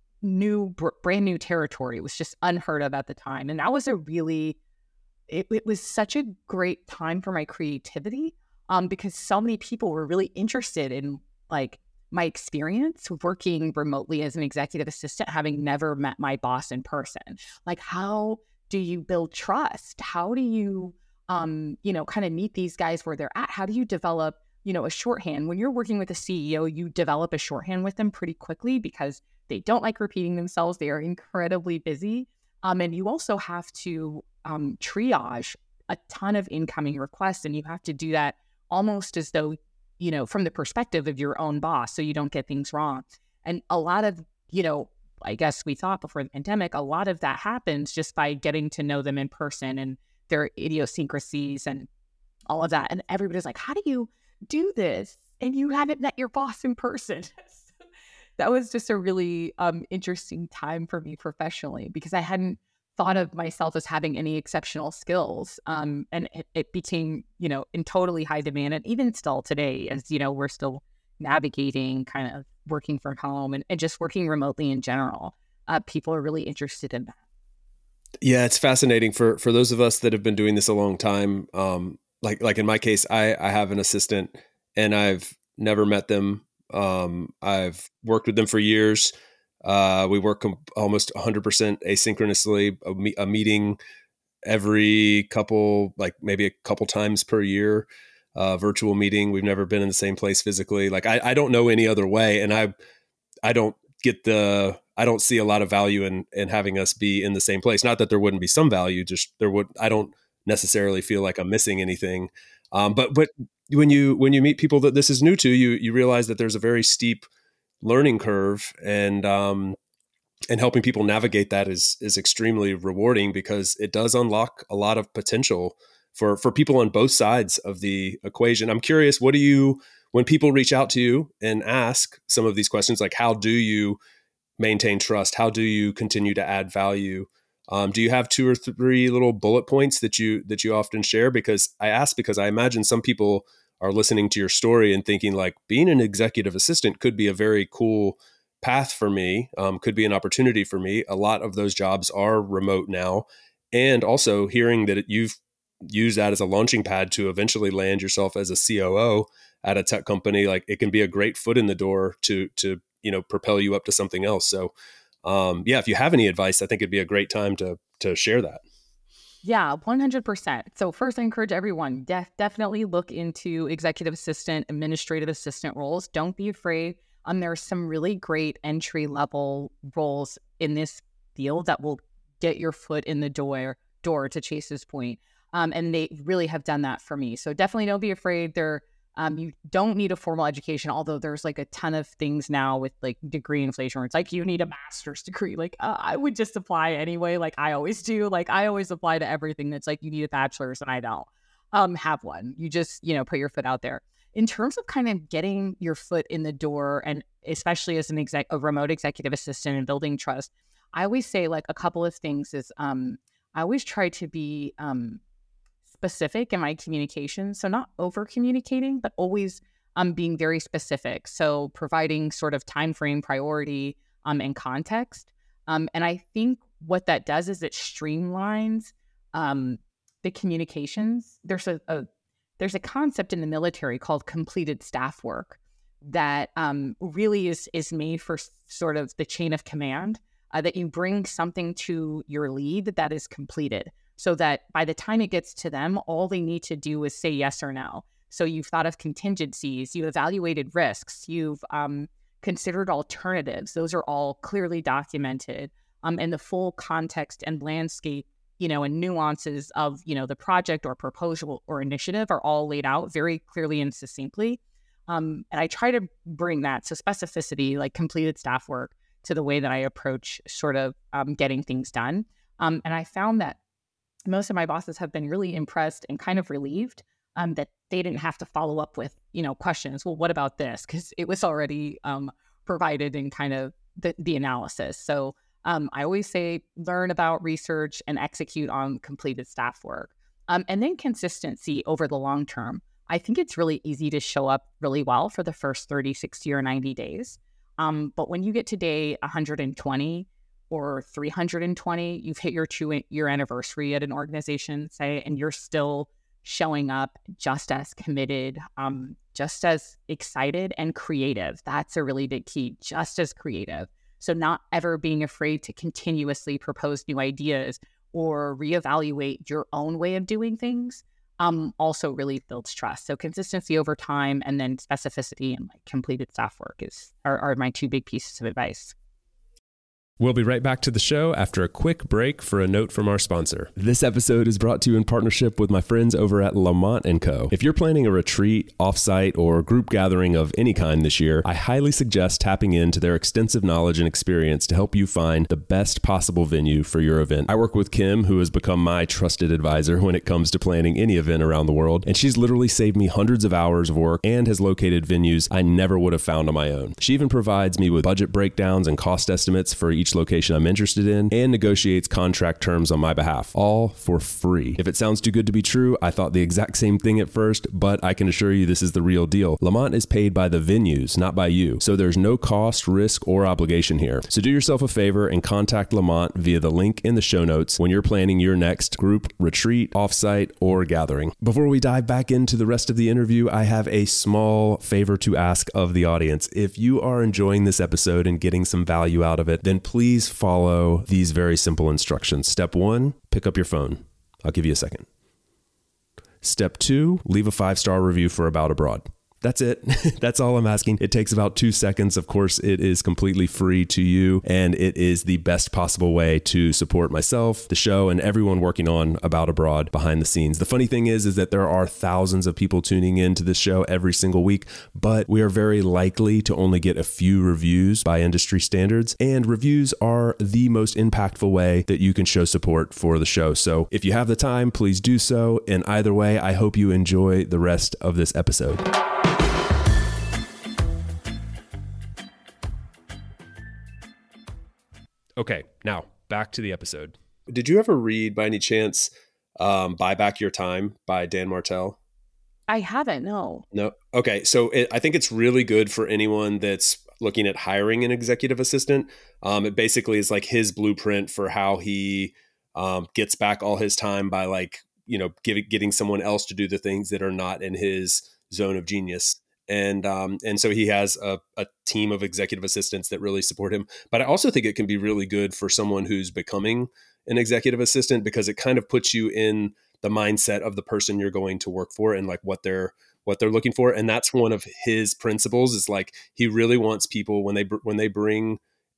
Speaker 2: new, br- brand new territory. It was just unheard of at the time. And that was a really, it, it was such a great time for my creativity, um, because so many people were really interested in like my experience working remotely as an executive assistant, having never met my boss in person. Like, how do you build trust? How do you, um, you know, kind of meet these guys where they're at? How do you develop, you know, a shorthand? When you're working with a C E O, you develop a shorthand with them pretty quickly because they don't like repeating themselves. They are incredibly busy. Um, and you also have to um, triage a ton of incoming requests, and you have to do that almost as though, you know, from the perspective of your own boss, so you don't get things wrong. And a lot of, you know, I guess we thought before the pandemic, a lot of that happens just by getting to know them in person and their idiosyncrasies and all of that. And everybody's like, how do you do this? And you haven't met your boss in person. That was just a really um, interesting time for me professionally, because I hadn't thought of myself as having any exceptional skills. Um, and it, it became, you know, in totally high demand. And even still today, as, you know, we're still navigating kind of working from home and, and just working remotely in general. Uh, people are really interested in that.
Speaker 1: Yeah, it's fascinating for, for those of us that have been doing this a long time. Um, like, like in my case, I, I have an assistant and I've never met them. Um, I've worked with them for years. Uh, we work com- almost one hundred percent asynchronously, a, me- a meeting every couple, like maybe a couple times per year, uh, virtual meeting. We've never been in the same place physically. Like I, I don't know any other way. And I, I don't get the, I don't see a lot of value in, in having us be in the same place. Not that there wouldn't be some value, just there would, I don't necessarily feel like I'm missing anything. Um, but but when you when you meet people that this is new to, you you realize that there's a very steep learning curve, and um, and helping people navigate that is is extremely rewarding, because it does unlock a lot of potential for for people on both sides of the equation. I'm curious, what do you, when people reach out to you and ask some of these questions, like how do you maintain trust? How do you continue to add value? Um, do you have two or three little bullet points that you that you often share? Because I ask because I imagine some people are listening to your story and thinking like, being an executive assistant could be a very cool path for me, um, could be an opportunity for me. A lot of those jobs are remote now. And also hearing that you've used that as a launching pad to eventually land yourself as a C O O at a tech company, like it can be a great foot in the door to, to, you know, propel you up to something else. So um, yeah, if you have any advice, I think it'd be a great time to, to share that.
Speaker 2: Yeah, one hundred percent. So first, I encourage everyone, def- definitely look into executive assistant, administrative assistant roles. Don't be afraid. Um, there are some really great entry level roles in this field that will get your foot in the door, door to Chase's point. Um, and they really have done that for me. So definitely don't be afraid. There, um, you don't need a formal education, although there's like a ton of things now with like degree inflation where it's like you need a master's degree. Like uh, I would just apply anyway, like I always do. Like I always apply to everything that's like you need a bachelor's, and I don't um, have one. You just, you know, put your foot out there. In terms of kind of getting your foot in the door, and especially as an exec, a remote executive assistant and building trust, I always say like a couple of things is um, I always try to be um, specific in my communication. So not over communicating, but always um, being very specific. So providing sort of time frame, priority, um, and context. Um, and I think what that does is it streamlines um, the communications. There's a, a There's a concept in the military called completed staff work that um, really is is made for s- sort of the chain of command, uh, that you bring something to your lead that is completed, so that by the time it gets to them, all they need to do is say yes or no. So you've thought of contingencies, you evaluated risks, you've um, considered alternatives. Those are all clearly documented, um, and the full context and landscape, you know, and nuances of, you know, the project or proposal or initiative are all laid out very clearly and succinctly. Um, and I try to bring that, so specificity, like completed staff work, to the way that I approach sort of um, getting things done. Um, and I found that most of my bosses have been really impressed and kind of relieved um, that they didn't have to follow up with, you know, questions. Well, what about this? Because it was already um, provided in kind of the, the analysis. So Um, I always say learn about research and execute on completed staff work. Um, and then consistency over the long term. I think it's really easy to show up really well for the first thirty, sixty, or ninety days. Um, but when you get to day one hundred twenty or three hundred twenty, you've hit your two year anniversary at an organization, say, and you're still showing up just as committed, um, just as excited and creative. That's a really big key, just as creative. So not ever being afraid to continuously propose new ideas or reevaluate your own way of doing things um, also really builds trust. So consistency over time, and then specificity and like completed staff work is are, are my two big pieces of advice.
Speaker 1: We'll be right back to the show after a quick break for a note from our sponsor. This episode is brought to you in partnership with my friends over at Lamont and Co. If you're planning a retreat, offsite, or group gathering of any kind this year, I highly suggest tapping into their extensive knowledge and experience to help you find the best possible venue for your event. I work with Kim, who has become my trusted advisor when it comes to planning any event around the world, and she's literally saved me hundreds of hours of work and has located venues I never would have found on my own. She even provides me with budget breakdowns and cost estimates for each location I'm interested in, and negotiates contract terms on my behalf, all for free. If it sounds too good to be true, I thought the exact same thing at first, but I can assure you this is the real deal. Lamont is paid by the venues, not by you, so there's no cost, risk, or obligation here. So do yourself a favor and contact Lamont via the link in the show notes when you're planning your next group, retreat, offsite, or gathering. Before we dive back into the rest of the interview, I have a small favor to ask of the audience. If you are enjoying this episode and getting some value out of it, then please follow these very simple instructions. Step one, pick up your phone. I'll give you a second. Step two, leave a five-star review for About Abroad. That's it. That's all I'm asking. It takes about two seconds. Of course, it is completely free to you, and it is the best possible way to support myself, the show, and everyone working on About Abroad behind the scenes. The funny thing is, is that there are thousands of people tuning into this show every single week, but we are very likely to only get a few reviews by industry standards, and reviews are the most impactful way that you can show support for the show. So if you have the time, please do so. And either way, I hope you enjoy the rest of this episode. Okay, now back to the episode. Did you ever read, by any chance, um, Buy Back Your Time by Dan Martell?
Speaker 2: I haven't, no.
Speaker 1: No? Okay, so it, I think it's really good for anyone that's looking at hiring an executive assistant. Um, it basically is like his blueprint for how he um, gets back all his time by like, you know, give, getting someone else to do the things that are not in his zone of genius. And um, and so he has a, a team of executive assistants that really support him. But I also think it can be really good for someone who's becoming an executive assistant, because it kind of puts you in the mindset of the person you're going to work for and like what they're what they're looking for. And that's one of his principles, is like he really wants people when they when they bring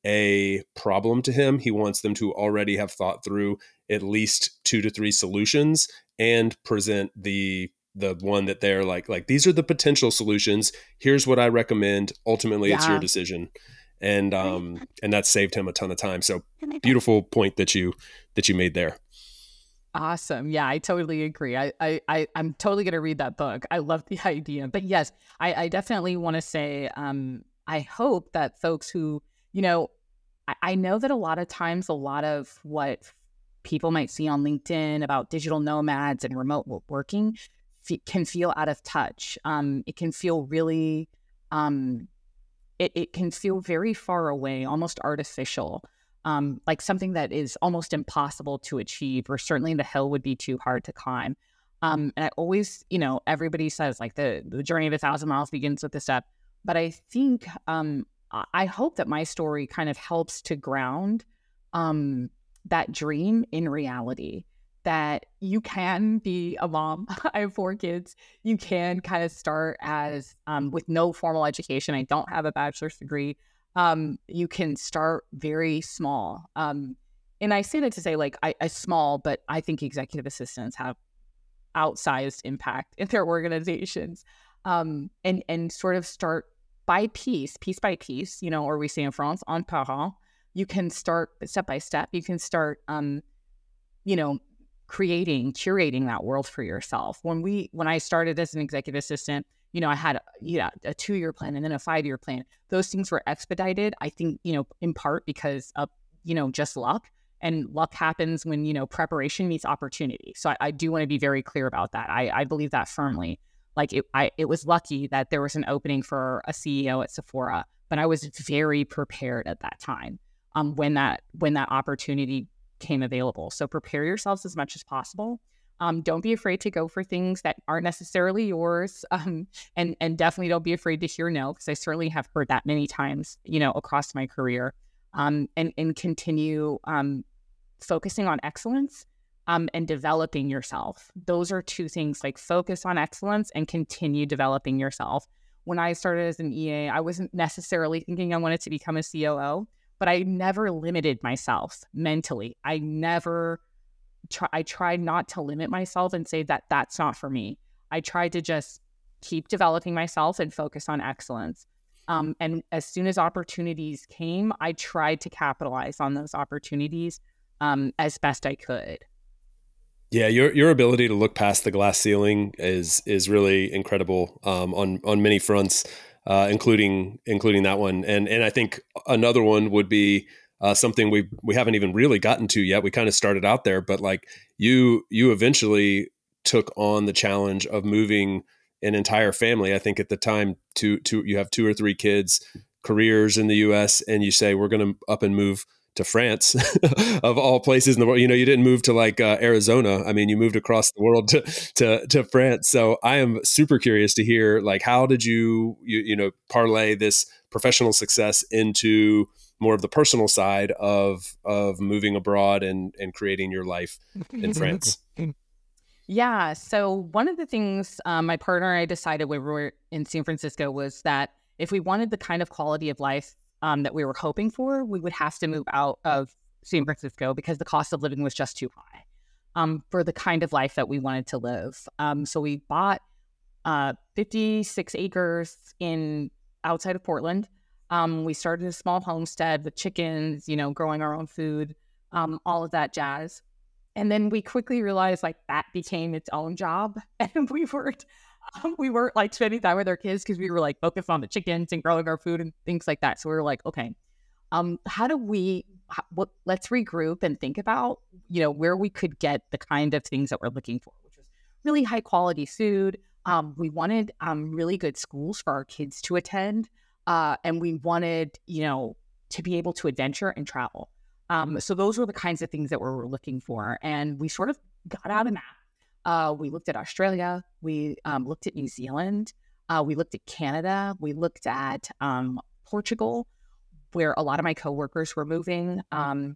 Speaker 1: a problem to him, he wants them to already have thought through at least two to three solutions and present the the one that they're like, like, these are the potential solutions. Here's what I recommend. Ultimately, yeah. It's your decision. And, um, and that saved him a ton of time. So beautiful point that you, that you made there.
Speaker 2: Awesome. Yeah, I totally agree. I, I, I I'm totally going to read that book. I love the idea, but yes, I, I definitely want to say, um, I hope that folks who, you know, I, I know that a lot of times, a lot of what people might see on LinkedIn about digital nomads and remote working can feel out of touch. Um, it can feel really, um, it, it can feel very far away, almost artificial, um, like something that is almost impossible to achieve, or certainly the hill would be too hard to climb. Um, and I always, you know, everybody says like the, the journey of a thousand miles begins with a step. But I think, um, I hope that my story kind of helps to ground um, that dream in reality, that you can be a mom. I have four kids. You can kind of start as um, with no formal education. I don't have a bachelor's degree. Um, you can start very small. Um, and I say that to say like I, I small, but I think executive assistants have outsized impact in their organizations, um, and, and sort of start by piece, piece by piece, you know, or we say in France, en parent. You can start step by step. You can start, um, you know, creating, curating that world for yourself. When we, when I started as an executive assistant, you know, I had yeah, a two-year plan and then a five-year plan. Those things were expedited, I think, you know, in part because of, you know, just luck. And luck happens when, you know, preparation meets opportunity. So I, I do want to be very clear about that. I, I believe that firmly. Like it, I, it was lucky that there was an opening for a C E O at Sephora, but I was very prepared at that time um, when that when that opportunity came available. So prepare yourselves as much as possible. Um, don't be afraid to go for things that aren't necessarily yours, um, and and definitely don't be afraid to hear no, because I certainly have heard that many times, you know, across my career. Um, and and continue um, focusing on excellence. Um, and developing yourself. Those are two things, like focus on excellence and continue developing yourself. When I started as an E A, I wasn't necessarily thinking I wanted to become a C O O, but I never limited myself mentally. I never, try, I tried not to limit myself and say that that's not for me. I tried to just keep developing myself and focus on excellence. Um, and as soon as opportunities came, I tried to capitalize on those opportunities um, as best I could.
Speaker 1: Yeah, your your ability to look past the glass ceiling is is really incredible um, on on many fronts, uh, including including that one. And and I think another one would be uh, something we we haven't even really gotten to yet. We kind of started out there, but like you you eventually took on the challenge of moving an entire family. I think at the time, to to you have two or three kids, careers in the U S, and you say we're going to up and move to France of all places in the world. You know, you didn't move to like uh, Arizona. I mean, you moved across the world to, to, to France. So I am super curious to hear, like, how did you, you, you know, parlay this professional success into more of the personal side of, of moving abroad and, and creating your life in France?
Speaker 2: Yeah. So one of the things um, my partner and I decided when we were in San Francisco was that if we wanted the kind of quality of life um, that we were hoping for, we would have to move out of San Francisco because the cost of living was just too high um, for the kind of life that we wanted to live. Um, so we bought uh, fifty-six acres in outside of Portland. Um, we started a small homestead with chickens, you know, growing our own food, um, all of that jazz. And then we quickly realized like that became its own job, and we weren't um, we weren't like spending time with our kids because we were like focused on the chickens and growing our food and things like that. So we were like, okay, um, how do we? How, what, let's regroup and think about you know where we could get the kind of things that we're looking for, which was really high quality food. Um, we wanted um, really good schools for our kids to attend, uh, and we wanted you know to be able to adventure and travel. Um, so those were the kinds of things that we were looking for. And we sort of got out a map. Uh, we looked at Australia. We um, looked at New Zealand. Uh, we looked at Canada. We looked at um, Portugal, where a lot of my coworkers were moving. Um,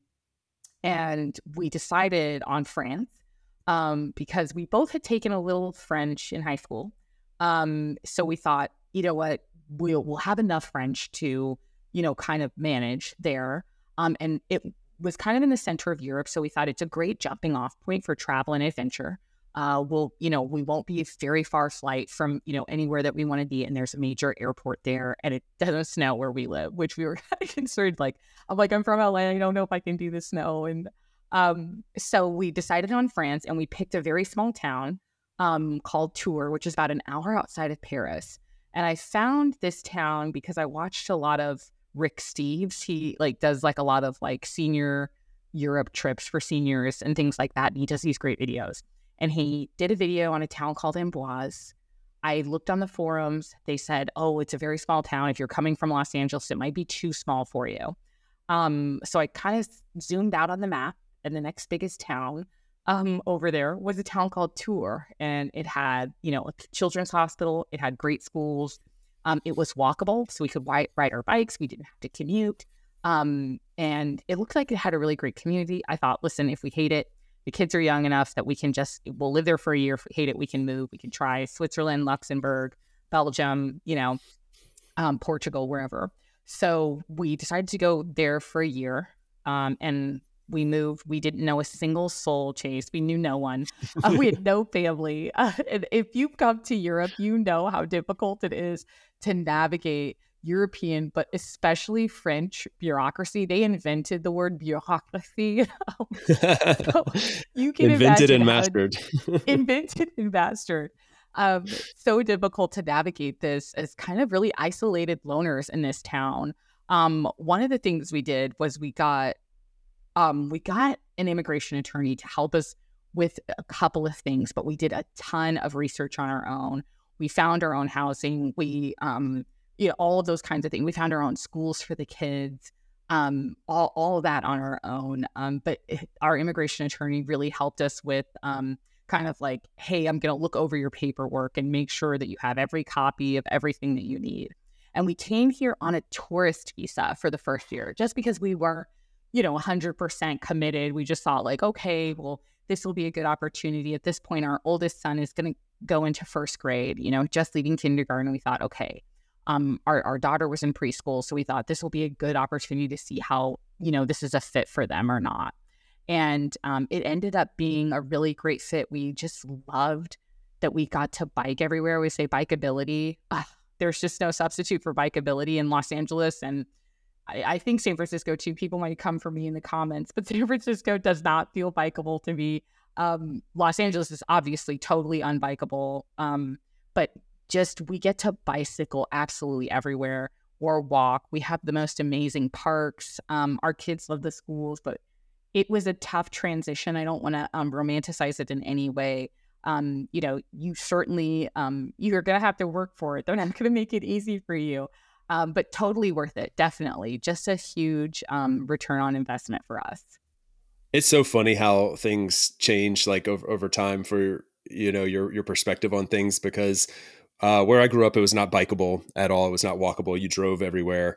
Speaker 2: and we decided on France um, because we both had taken a little French in high school. Um, so we thought, you know what, we'll, we'll have enough French to, you know, kind of manage there. Um, and it was kind of in the center of Europe. So we thought it's a great jumping off point for travel and adventure. Uh, we'll, you know, we won't be a very far flight from, you know, anywhere that we want to be. And there's a major airport there and it doesn't snow where we live, which we were kind of concerned. Like, I'm like, I'm from L A. I don't know if I can do the snow. And um, so we decided on France and we picked a very small town um, called Tours, which is about an hour outside of Paris. And I found this town because I watched a lot of Rick Steves. He like does like a lot of like senior Europe trips for seniors and things like that. And he does these great videos. And he did a video on a town called Amboise. I looked on the forums. They said, oh, it's a very small town. If you're coming from Los Angeles, it might be too small for you. Um, so I kind of zoomed out on the map, and the next biggest town um, over there was a town called Tours. And it had, you know, a children's hospital. It had great schools. Um, it was walkable, so we could ride, ride our bikes. We didn't have to commute. Um, and it looked like it had a really great community. I thought, listen, if we hate it, the kids are young enough that we can just, we'll live there for a year. If we hate it, we can move. We can try Switzerland, Luxembourg, Belgium, you know, um, Portugal, wherever. So we decided to go there for a year. Um, and we moved. We didn't know a single soul, Chase. We knew no one. Uh, we had no family. Uh, and if you've come to Europe, you know how difficult it is to navigate European, but especially French bureaucracy. They invented the word bureaucracy. So you can
Speaker 1: Invented
Speaker 2: imagine
Speaker 1: and
Speaker 2: how
Speaker 1: mastered.
Speaker 2: invented and mastered. Um, so difficult to navigate this as kind of really isolated loners in this town. Um, one of the things we did was we got um, we got an immigration attorney to help us with a couple of things, but we did a ton of research on our own. We found our own housing. We, um, you know, all of those kinds of things. We found our own schools for the kids, um, all, all of that on our own. Um, but it, our immigration attorney really helped us with um, kind of like, hey, I'm going to look over your paperwork and make sure that you have every copy of everything that you need. And we came here on a tourist visa for the first year, just because we were, you know, one hundred percent committed. We just thought like, okay, well, this will be a good opportunity. At this point, our oldest son is going to go into first grade, you know, just leaving kindergarten. We thought, okay, um, our, our daughter was in preschool. So we thought this will be a good opportunity to see how, you know, this is a fit for them or not. And um, it ended up being a really great fit. We just loved that we got to bike everywhere. We say bikeability. Uh, there's just no substitute for bikeability in Los Angeles. And I, I think San Francisco too. People might come for me in the comments, but San Francisco does not feel bikeable to me. Um, Los Angeles is obviously totally unbikeable, um, but just we get to bicycle absolutely everywhere or walk. We have the most amazing parks. Um, our kids love the schools, but it was a tough transition. I don't want to um, romanticize it in any way. Um, you know, you certainly, um, you're going to have to work for it. They're not going to make it easy for you. Um, but totally worth it. Definitely. Just a huge um, return on investment for us.
Speaker 1: It's so funny how things change like over, over time for, you know, your, your perspective on things, because uh, where I grew up, it was not bikeable at all. It was not walkable. You drove everywhere.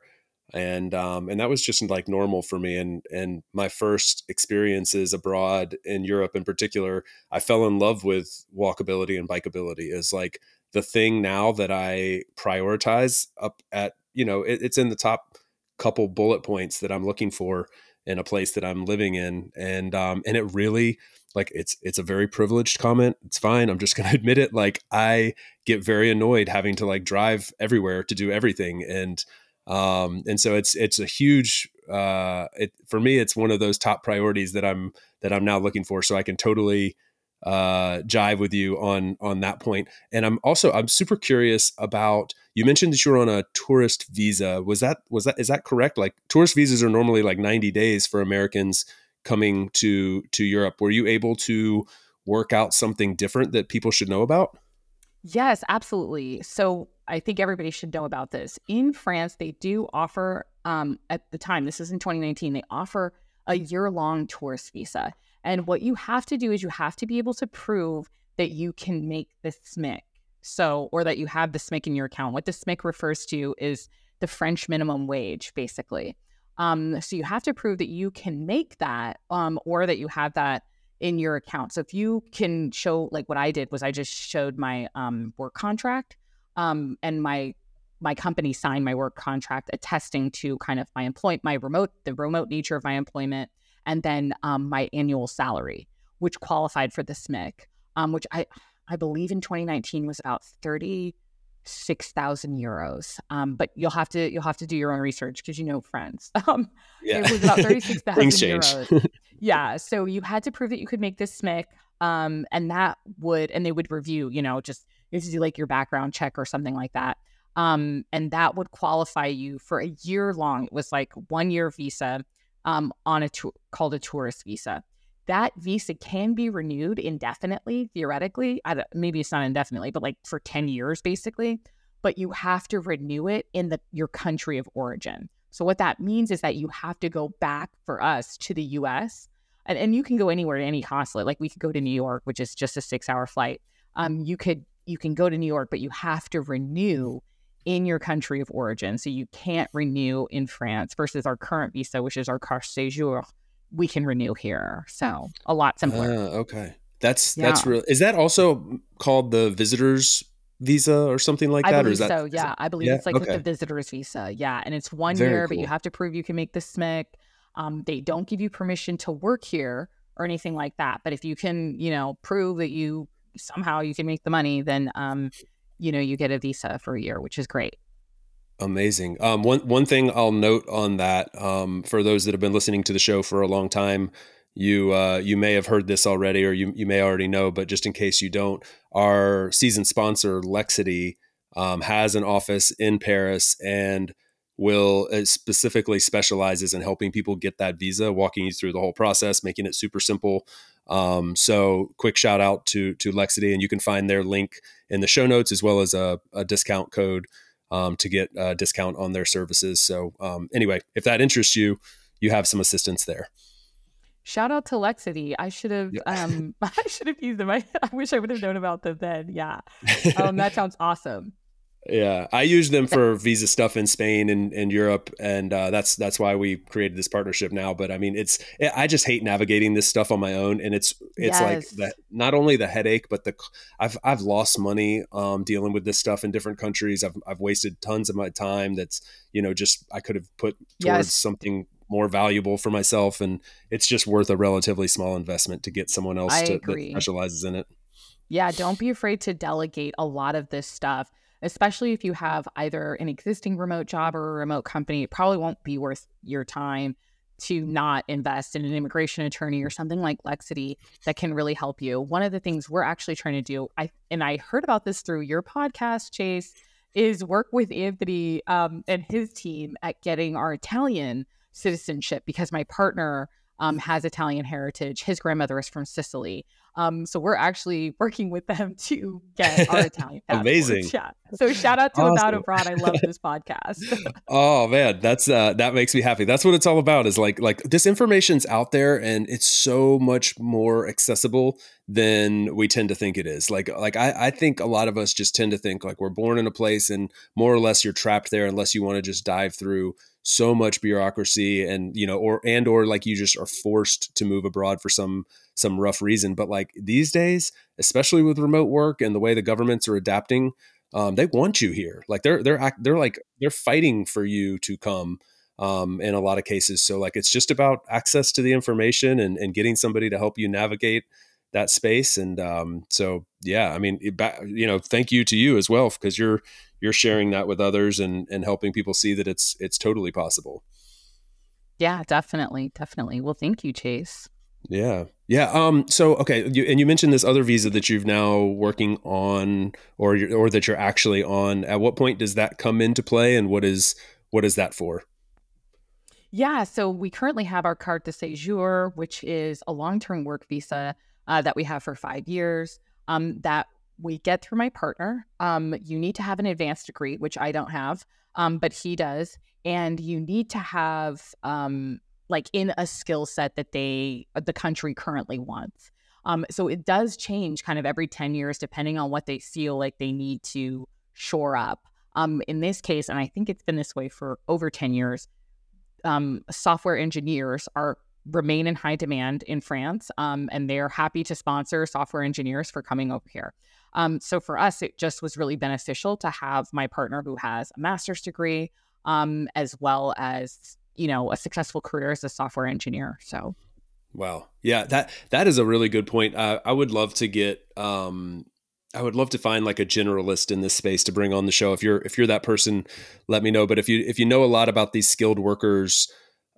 Speaker 1: And um, and that was just like normal for me. And and my first experiences abroad in Europe in particular, I fell in love with walkability and bikeability as like the thing now that I prioritize up at, you know, it, it's in the top couple bullet points that I'm looking for in a place that I'm living in. And um, and it really, like, it's it's a very privileged comment. It's fine. I'm just going to admit it. Like, I get very annoyed having to like drive everywhere to do everything. And um, and so it's it's a huge uh, it for me. It's one of those top priorities that I'm that I'm now looking for. So I can totally uh, jive with you on on that point. And I'm also I'm super curious about, you mentioned that you were on a tourist visa. Was that was that is that correct? Like, tourist visas are normally like ninety days for Americans coming to to Europe. Were you able to work out something different that people should know about?
Speaker 2: Yes, absolutely. So I think everybody should know about this. In France, they do offer, um, at the time, this is in twenty nineteen, they offer a year-long tourist visa. And what you have to do is you have to be able to prove that you can make the S M I C. So, or that you have the S M I C in your account. What the S M I C refers to is the French minimum wage, basically. Um, so you have to prove that you can make that, um, or that you have that in your account. So if you can show, like what I did was I just showed my um, work contract, um, and my my company signed my work contract attesting to kind of my employment, my remote, the remote nature of my employment, and then um, my annual salary, which qualified for the S M I C, um, which I I believe in twenty nineteen was about thirty-six thousand euros. Um, but you'll have to you'll have to do your own research because you know friends. Um,
Speaker 1: Yeah.
Speaker 2: it was about thirty-six thousand
Speaker 1: Things change.
Speaker 2: euros. Yeah. So you had to prove that you could make this S M I C. Um, and that would, and they would review, you know, just you have to do like your background check or something like that. Um, and that would qualify you for a year long. It was like one year visa, um, on a tour called a tourist visa. That visa can be renewed indefinitely, theoretically. I don't, maybe it's not indefinitely, but like for ten years, basically. But you have to renew it in the your country of origin. So what that means is that you have to go back for us to the U S, and, and you can go anywhere to any consulate. Like we could go to New York, which is just a six hour flight. Um, you could you can go to New York, but you have to renew in your country of origin. So you can't renew in France versus our current visa, which is our carte séjour. We can renew here. So a lot simpler.
Speaker 1: Uh, okay. That's
Speaker 2: Yeah.
Speaker 1: that's real. Is that also called the visitor's visa or something like
Speaker 2: I
Speaker 1: that? Or is
Speaker 2: believe
Speaker 1: that,
Speaker 2: so.
Speaker 1: is it,
Speaker 2: Yeah. I believe
Speaker 1: yeah?
Speaker 2: it's like with the
Speaker 1: Okay.
Speaker 2: visitor's visa. Yeah. And it's one
Speaker 1: Very
Speaker 2: year, but you
Speaker 1: cool.
Speaker 2: have to prove you can make the S M I C. Um, they don't give you permission to work here or anything like that. But if you can, you know, prove that you somehow you can make the money, then, um, you know, you get a visa for a year, which is great.
Speaker 1: Amazing. Um, one one thing I'll note on that, um, for those that have been listening to the show for a long time, you uh, you may have heard this already, or you you may already know, but just in case you don't, our season sponsor Lexity um, has an office in Paris and will uh, specifically specializes in helping people get that visa, walking you through the whole process, making it super simple. Um, so quick shout out to to Lexity, and you can find their link in the show notes as well as a, a discount code um, to get a discount on their services. So um, anyway, if that interests you, you have some assistance there.
Speaker 2: Shout out to Lexity. I should have
Speaker 1: Yeah.
Speaker 2: um I should have used them. I, I wish I would have known about them then. Yeah. Um, that sounds awesome.
Speaker 1: Yeah, I use them for visa stuff in Spain and, and Europe, and uh, that's that's why we created this partnership now. But I mean, it's I just hate navigating this stuff on my own, and it's it's like
Speaker 2: Yes.
Speaker 1: that, not only the headache, but the I've I've lost money um, dealing with this stuff in different countries. I've I've wasted tons of my time. That's, you know, just I could have put towards
Speaker 2: Yes.
Speaker 1: something more valuable for myself, and it's just worth a relatively small investment to get someone
Speaker 2: I
Speaker 1: else to that
Speaker 2: agree.
Speaker 1: specializes in it.
Speaker 2: Yeah, don't be afraid to delegate a lot of this stuff, especially if you have either an existing remote job or a remote company. It probably won't be worth your time to not invest in an immigration attorney or something like Lexity that can really help you. One of the things we're actually trying to do, I and I heard about this through your podcast, Chase, is work with Anthony um, and his team at getting our Italian citizenship because my partner um, has Italian heritage. His grandmother is from Sicily. Um, so we're actually working with them to get our Italian
Speaker 1: Amazing.
Speaker 2: passports. Yeah. So shout out to About
Speaker 1: Awesome.
Speaker 2: Abroad. I love this podcast.
Speaker 1: Oh man, that's uh that makes me happy. That's what it's all about, is like like this information's out there and it's so much more accessible than we tend to think it is. Like like I, I think a lot of us just tend to think like we're born in a place and more or less you're trapped there unless you want to just dive through so much bureaucracy and, you know, or, and, or like you just are forced to move abroad for some, some rough reason. But like these days, especially with remote work and the way the governments are adapting, um, they want you here. Like they're, they're, act- they're like, they're fighting for you to come, um, in a lot of cases. So like, it's just about access to the information and, and getting somebody to help you navigate that space. And, um, so, yeah, I mean, it, ba- you know, thank you to you as well, because you're, you're sharing that with others and, and helping people see that it's, it's totally possible.
Speaker 2: Yeah, definitely. Definitely. Well, thank you, Chase.
Speaker 1: Yeah. Yeah. Um, so, okay. You, and you mentioned this other visa that you've now working on, or, you're, or that you're actually on. At what point does that come into play, and what is, what is that for?
Speaker 2: Yeah, so we currently have our carte de séjour, which is a long-term work visa uh, that we have for five years um, that we get through my partner. Um, you need to have an advanced degree, which I don't have, um, but he does. And you need to have um, like in a skill set that they, the country currently wants. Um, so it does change kind of every ten years, depending on what they feel like they need to shore up. Um, in this case, and I think it's been this way for over ten years, um, software engineers are remain in high demand in France, um, and they're happy to sponsor software engineers for coming over here. Um, so for us, it just was really beneficial to have my partner who has a master's degree, um, as well as you know a successful career as a software engineer. So.
Speaker 1: Wow. Yeah, that that is a really good point. Uh, I would love to get um I would love to find like a generalist in this space to bring on the show. If you're if you're that person, let me know. But if you if you know a lot about these skilled workers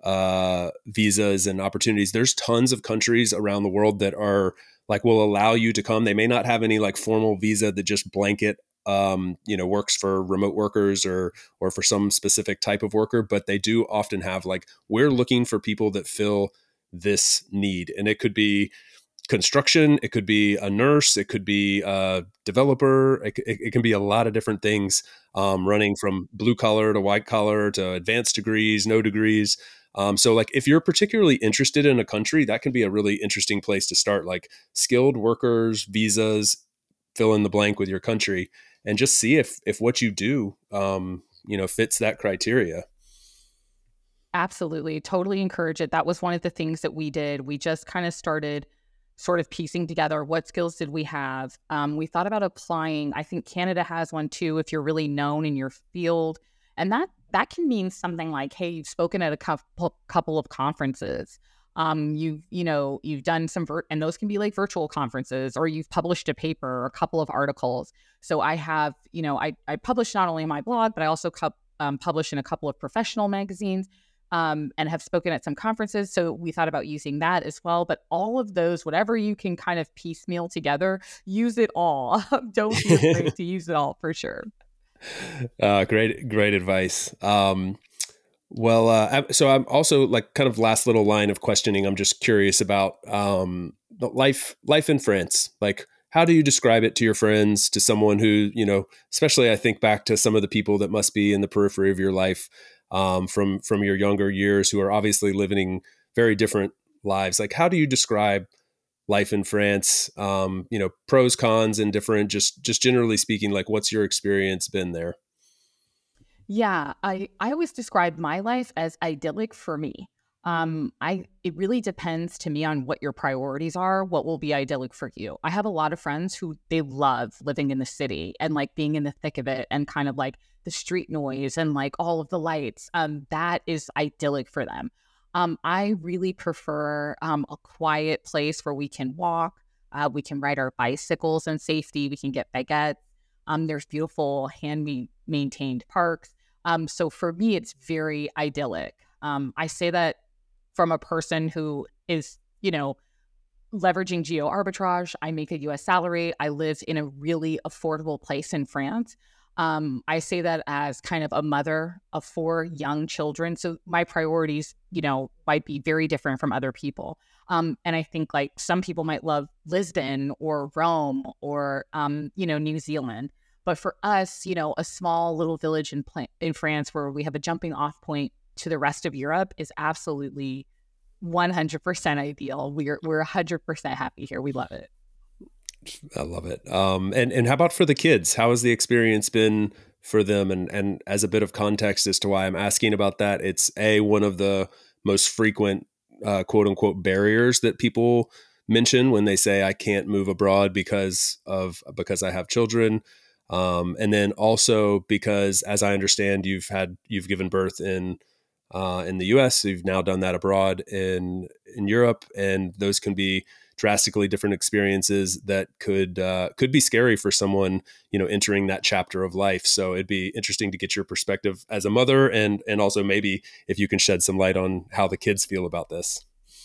Speaker 1: uh visas and opportunities, there's tons of countries around the world that are like will allow you to come. They may not have any like formal visa that just blanket um you know works for remote workers or or for some specific type of worker, but they do often have like, we're looking for people that fill this need. And it could be construction, it could be a nurse, it could be a developer, it, it, it can be a lot of different things, um, running from blue collar to white collar to advanced degrees, no degrees. Um, so like if you're particularly interested in a country, that can be a really interesting place to start, like skilled workers, visas, fill in the blank with your country, and just see if if what you do um, you know fits that criteria.
Speaker 2: Absolutely. Totally encourage it. That was one of the things that we did. We just kind of started sort of piecing together what skills did we have. Um, we thought about applying. I think Canada has one too, if you're really known in your field. And that that can mean something like, hey, you've spoken at a couple, couple of conferences. Um, you've, you know, you've done some, vir- and those can be like virtual conferences, or you've published a paper or a couple of articles. So I have, you know, I, I publish not only in my blog, but I also co- um, publish in a couple of professional magazines, um, and have spoken at some conferences. So we thought about using that as well. But all of those, whatever you can kind of piecemeal together, use it all. Don't be afraid to use it all, for sure.
Speaker 1: Uh, great, great advice. Um, well, uh, I- so I'm also like kind of last little line of questioning. I'm just curious about um, the life, life in France. Like, how do you describe it to your friends, to someone who, you know, especially I think back to some of the people that must be in the periphery of your life, um, from from your younger years, who are obviously living very different lives. Like, how do you describe life in France? Um, you know, pros, cons, and different. Just just generally speaking, like, what's your experience been there?
Speaker 2: Yeah, I I always describe my life as idyllic for me. Um, I it really depends to me on what your priorities are, what will be idyllic for you. I have a lot of friends who they love living in the city and like being in the thick of it and kind of like the street noise and like all of the lights. Um, that is idyllic for them. Um, I really prefer um, a quiet place where we can walk, uh, we can ride our bicycles in safety, we can get baguettes. Um, there's beautiful hand maintained parks. Um, so for me, it's very idyllic. Um, I say that from a person who is, you know, leveraging geo arbitrage. I make a U S salary. I live in a really affordable place in France. Um, I say that as kind of a mother of four young children. So my priorities, you know, might be very different from other people. Um, and I think like some people might love Lisbon or Rome or, um, you know, New Zealand. But for us, you know, a small little village in Pla- in France where we have a jumping off point to the rest of Europe is absolutely one hundred percent ideal. We're we're one hundred percent happy here. We love it.
Speaker 1: I love it. Um, and and how about for the kids? How has the experience been for them. And, and as a bit of context as to why I'm asking about that, it's a, one of the most frequent uh, quote unquote barriers that people mention when they say I can't move abroad because of, because I have children. Um, and then also because, as I understand, you've had, you've given birth in, uh, in the U S, so you've now done that abroad in, in Europe, and those can be drastically different experiences that could uh, could be scary for someone, you know, entering that chapter of life. So it'd be interesting to get your perspective as a mother, and and also maybe if you can shed some light on how the kids feel about this.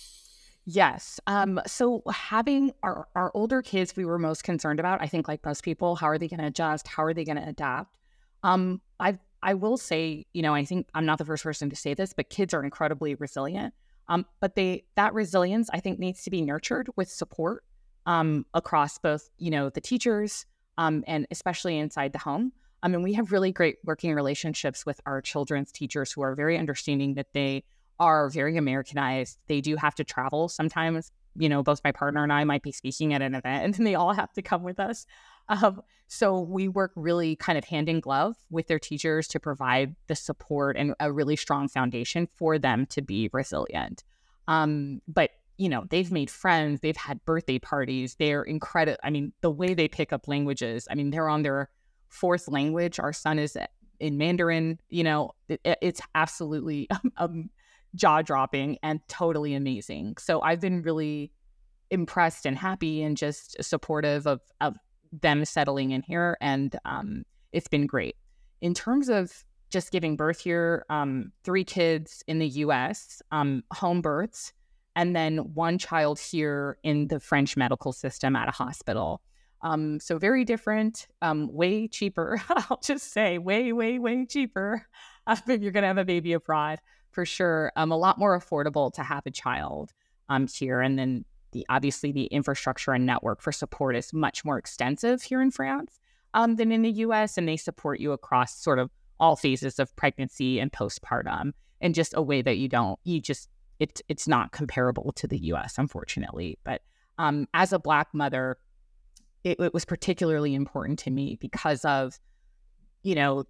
Speaker 2: Yes. Um, so having our, our older kids, we were most concerned about, I think like most people, how are they going to adjust? How are they going to adapt? Um, I I will say, you know, I think I'm not the first person to say this, but kids are incredibly resilient. Um, but they that resilience, I think, needs to be nurtured with support um, across both, you know, the teachers um, and especially inside the home. I mean, we have really great working relationships with our children's teachers who are very understanding that they are very Americanized. They do have to travel sometimes. You know, both my partner and I might be speaking at an event and they all have to come with us. Um, so we work really kind of hand in glove with their teachers to provide the support and a really strong foundation for them to be resilient. Um, but, you know, they've made friends, they've had birthday parties, they're incredible. I mean, the way they pick up languages, I mean, they're on their fourth language. Our son is in Mandarin, you know, it, it's absolutely um, jaw-dropping and totally amazing. So I've been really impressed and happy and just supportive of, of them settling in here. And um, it's been great. In terms of just giving birth here, um, three kids in the U S, um, home births, and then one child here in the French medical system at a hospital. Um, so very different, um, way cheaper. I'll just say way, way, way cheaper uh, if you're going to have a baby abroad. For sure, um, a lot more affordable to have a child um, here. And then the obviously the infrastructure and network for support is much more extensive here in France um, than in the U S. And they support you across sort of all phases of pregnancy and postpartum in just a way that you don't, you just, it, it's not comparable to the U S, unfortunately. But um, as a Black mother, it, it was particularly important to me because of, you know,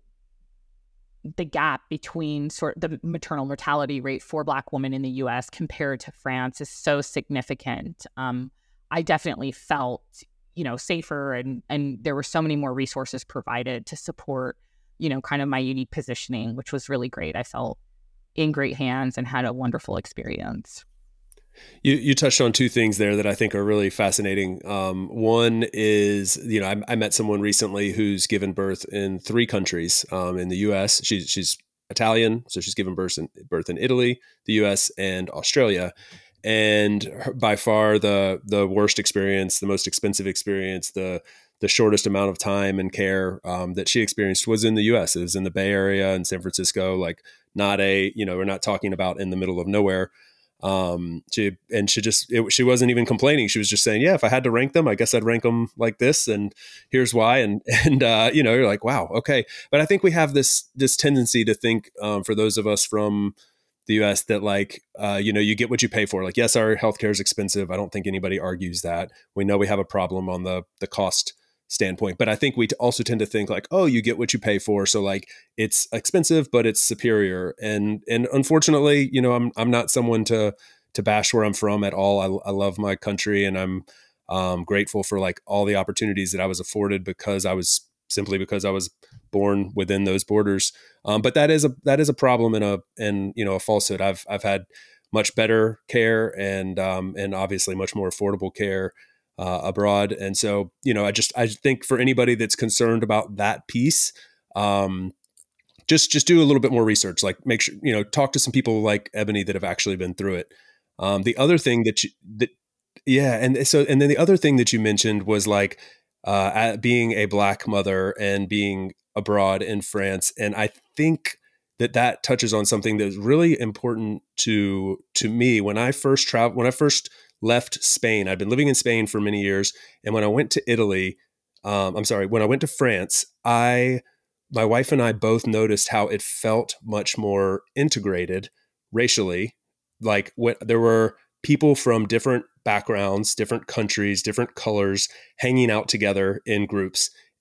Speaker 2: the gap between sort of the maternal mortality rate for Black women in the U S compared to France is so significant. Um, I definitely felt, you know, safer, and and there were so many more resources provided to support, you know, kind of my unique positioning, which was really great. I felt in great hands and had a wonderful experience.
Speaker 1: You, you touched on two things there that I think are really fascinating. Um, one is, you know, I, I met someone recently who's given birth in three countries. Um, in the U S, she's she's Italian, so she's given birth in birth in Italy, the U S, and Australia. And her, by far the the worst experience, the most expensive experience, the the shortest amount of time and care um, that she experienced was in the U S. It was in the Bay Area in San Francisco, like not a, you know, we're not talking about in the middle of nowhere. Um, she, and she just, it, she wasn't even complaining. She was just saying, yeah, if I had to rank them, I guess I'd rank them like this. And here's why. And, and, uh, you know, you're like, wow, okay. But I think we have this, this tendency to think, um, for those of us from the U S that like, uh, you know, you get what you pay for. Like, yes, our healthcare is expensive. I don't think anybody argues that. We know we have a problem on the, the cost standpoint, but I think we also tend to think like, oh, you get what you pay for. So like it's expensive, but it's superior. And, and unfortunately, you know, I'm, I'm not someone to, to bash where I'm from at all. I, I love my country, and I'm um, grateful for like all the opportunities that I was afforded because I was simply because I was born within those borders. Um, but that is a, that is a problem and a, and, you know, a falsehood. I've, I've had much better care and, um, and obviously much more affordable care Uh, abroad. And so, you know, I just, I think for anybody that's concerned about that piece, um, just, just do a little bit more research, like make sure, you know, talk to some people like Ebony that have actually been through it. Um, the other thing that you, that, yeah. And so, and then the other thing that you mentioned was like, uh, at being a Black mother and being abroad in France. And I think that that touches on something that's really important to, to me when I first traveled, when I first left Spain. I'd been living in Spain for many years. And when I went to Italy, um, I'm sorry, when I went to France, I, my wife and I both noticed how it felt much more integrated racially. Like what there were people from different backgrounds, different countries, different colors hanging out together in groups.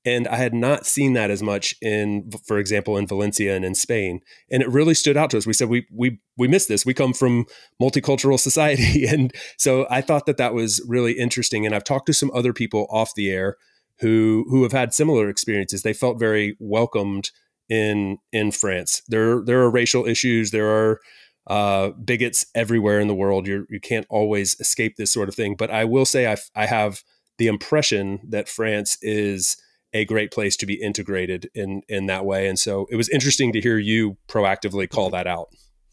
Speaker 1: And I had not seen that as much in, for example, in Valencia and in Spain. And it really stood out to us. We said, we we we missed this. We come from multicultural society. And so I thought that that was really interesting. And I've talked to some other people off the air who who have had similar experiences. They felt very welcomed in in France. There, there are racial issues. There are uh, bigots everywhere in the world. You you can't always escape this sort of thing. But I will say I I have the impression that France is a great place to be integrated in in that way. And so it was interesting to hear you proactively call that out.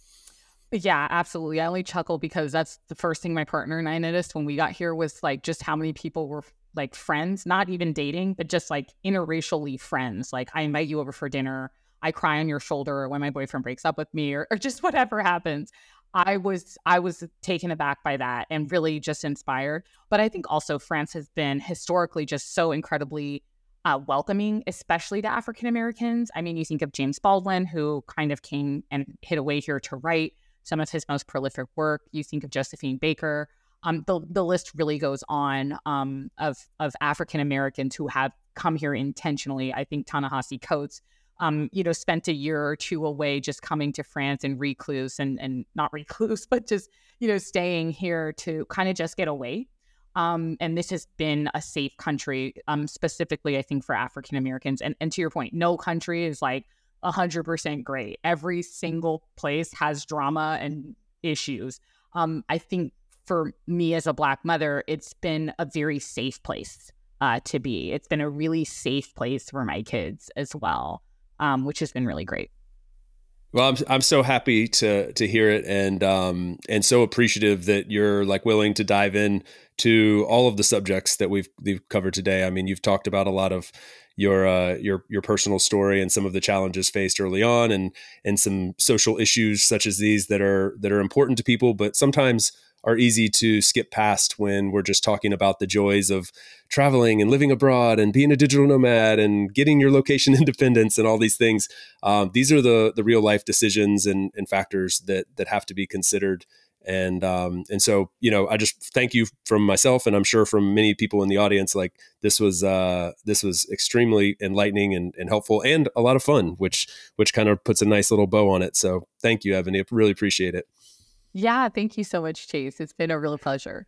Speaker 2: Yeah, absolutely. I only chuckle because that's the first thing my partner and I noticed when we got here was like just how many people were like friends, not even dating, but just like interracially friends. Like I invite you over for dinner. I cry on your shoulder when my boyfriend breaks up with me or, or just whatever happens. I was I was taken aback by that and really just inspired. But I think also France has been historically just so incredibly Uh, welcoming, especially to African Americans. I mean, you think of James Baldwin, who kind of came and hid away here to write some of his most prolific work. You think of Josephine Baker. Um, the the list really goes on um, of of African Americans who have come here intentionally. I think Ta-Nehisi Coates, um, you know, spent a year or two away just coming to France and recluse and and not recluse, but just you know staying here to kind of just get away. Um, and this has been a safe country, um, specifically, I think, for African Americans. And, and to your point, no country is like one hundred percent great. Every single place has drama and issues. Um, I think for me as a Black mother, it's been a very safe place uh, to be. It's been a really safe place for my kids as well, um, which has been really great.
Speaker 1: Well, I'm I'm so happy to to hear it, and um and so appreciative that you're like willing to dive in to all of the subjects that we've we've covered today. I mean, you've talked about a lot of your uh, your your personal story and some of the challenges faced early on, and and some social issues such as these that are that are important to people, but sometimes are easy to skip past when we're just talking about the joys of traveling and living abroad and being a digital nomad and getting your location independence and all these things. Um, these are the the real life decisions and, and factors that that have to be considered. And um, and so, you know, I just thank you from myself, and I'm sure from many people in the audience. Like this was uh, this was extremely enlightening and, and helpful and a lot of fun, which which kind of puts a nice little bow on it. So thank you, Evan. I really appreciate it.
Speaker 2: Yeah, thank you so much, Chase. It's been a real pleasure.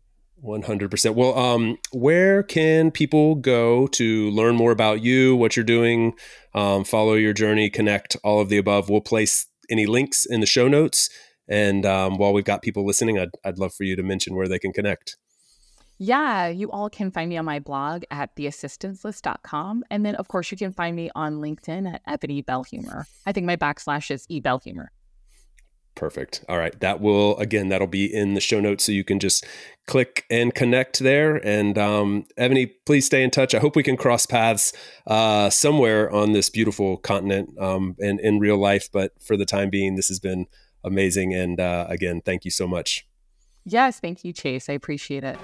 Speaker 1: one hundred percent. Well, um, where can people go to learn more about you, what you're doing, um, follow your journey, connect, all of the above? We'll place any links in the show notes. And um, while we've got people listening, I'd, I'd love for you to mention where they can connect.
Speaker 2: Yeah, you all can find me on my blog at the assistance list dot com. And then, of course, you can find me on LinkedIn at Ebony Bellhumor. I think my backslash is E Bellhumor.
Speaker 1: Perfect. All right. That will, again, that'll be in the show notes. So you can just click and connect there. And um, Ebony, please stay in touch. I hope we can cross paths uh, somewhere on this beautiful continent um, and in real life. But for the time being, this has been amazing. And uh, again, thank you so much.
Speaker 2: Yes. Thank you, Chase. I appreciate it.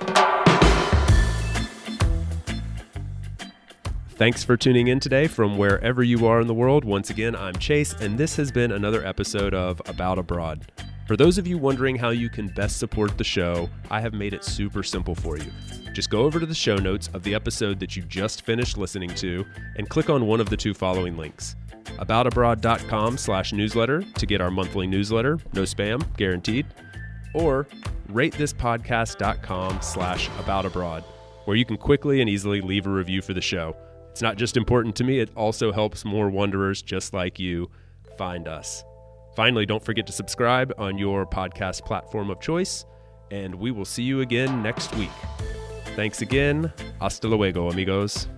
Speaker 1: Thanks for tuning in today from wherever you are in the world. Once again, I'm Chase, and this has been another episode of About Abroad. For those of you wondering how you can best support the show, I have made it super simple for you. Just go over to the show notes of the episode that you just finished listening to and click on one of the two following links. aboutabroad.com slash newsletter to get our monthly newsletter, no spam, guaranteed, or ratethispodcast.com slash aboutabroad, where you can quickly and easily leave a review for the show. It's not just important to me, it also helps more wanderers just like you find us. Finally, don't forget to subscribe on your podcast platform of choice, and we will see you again next week. Thanks again. Hasta luego, amigos.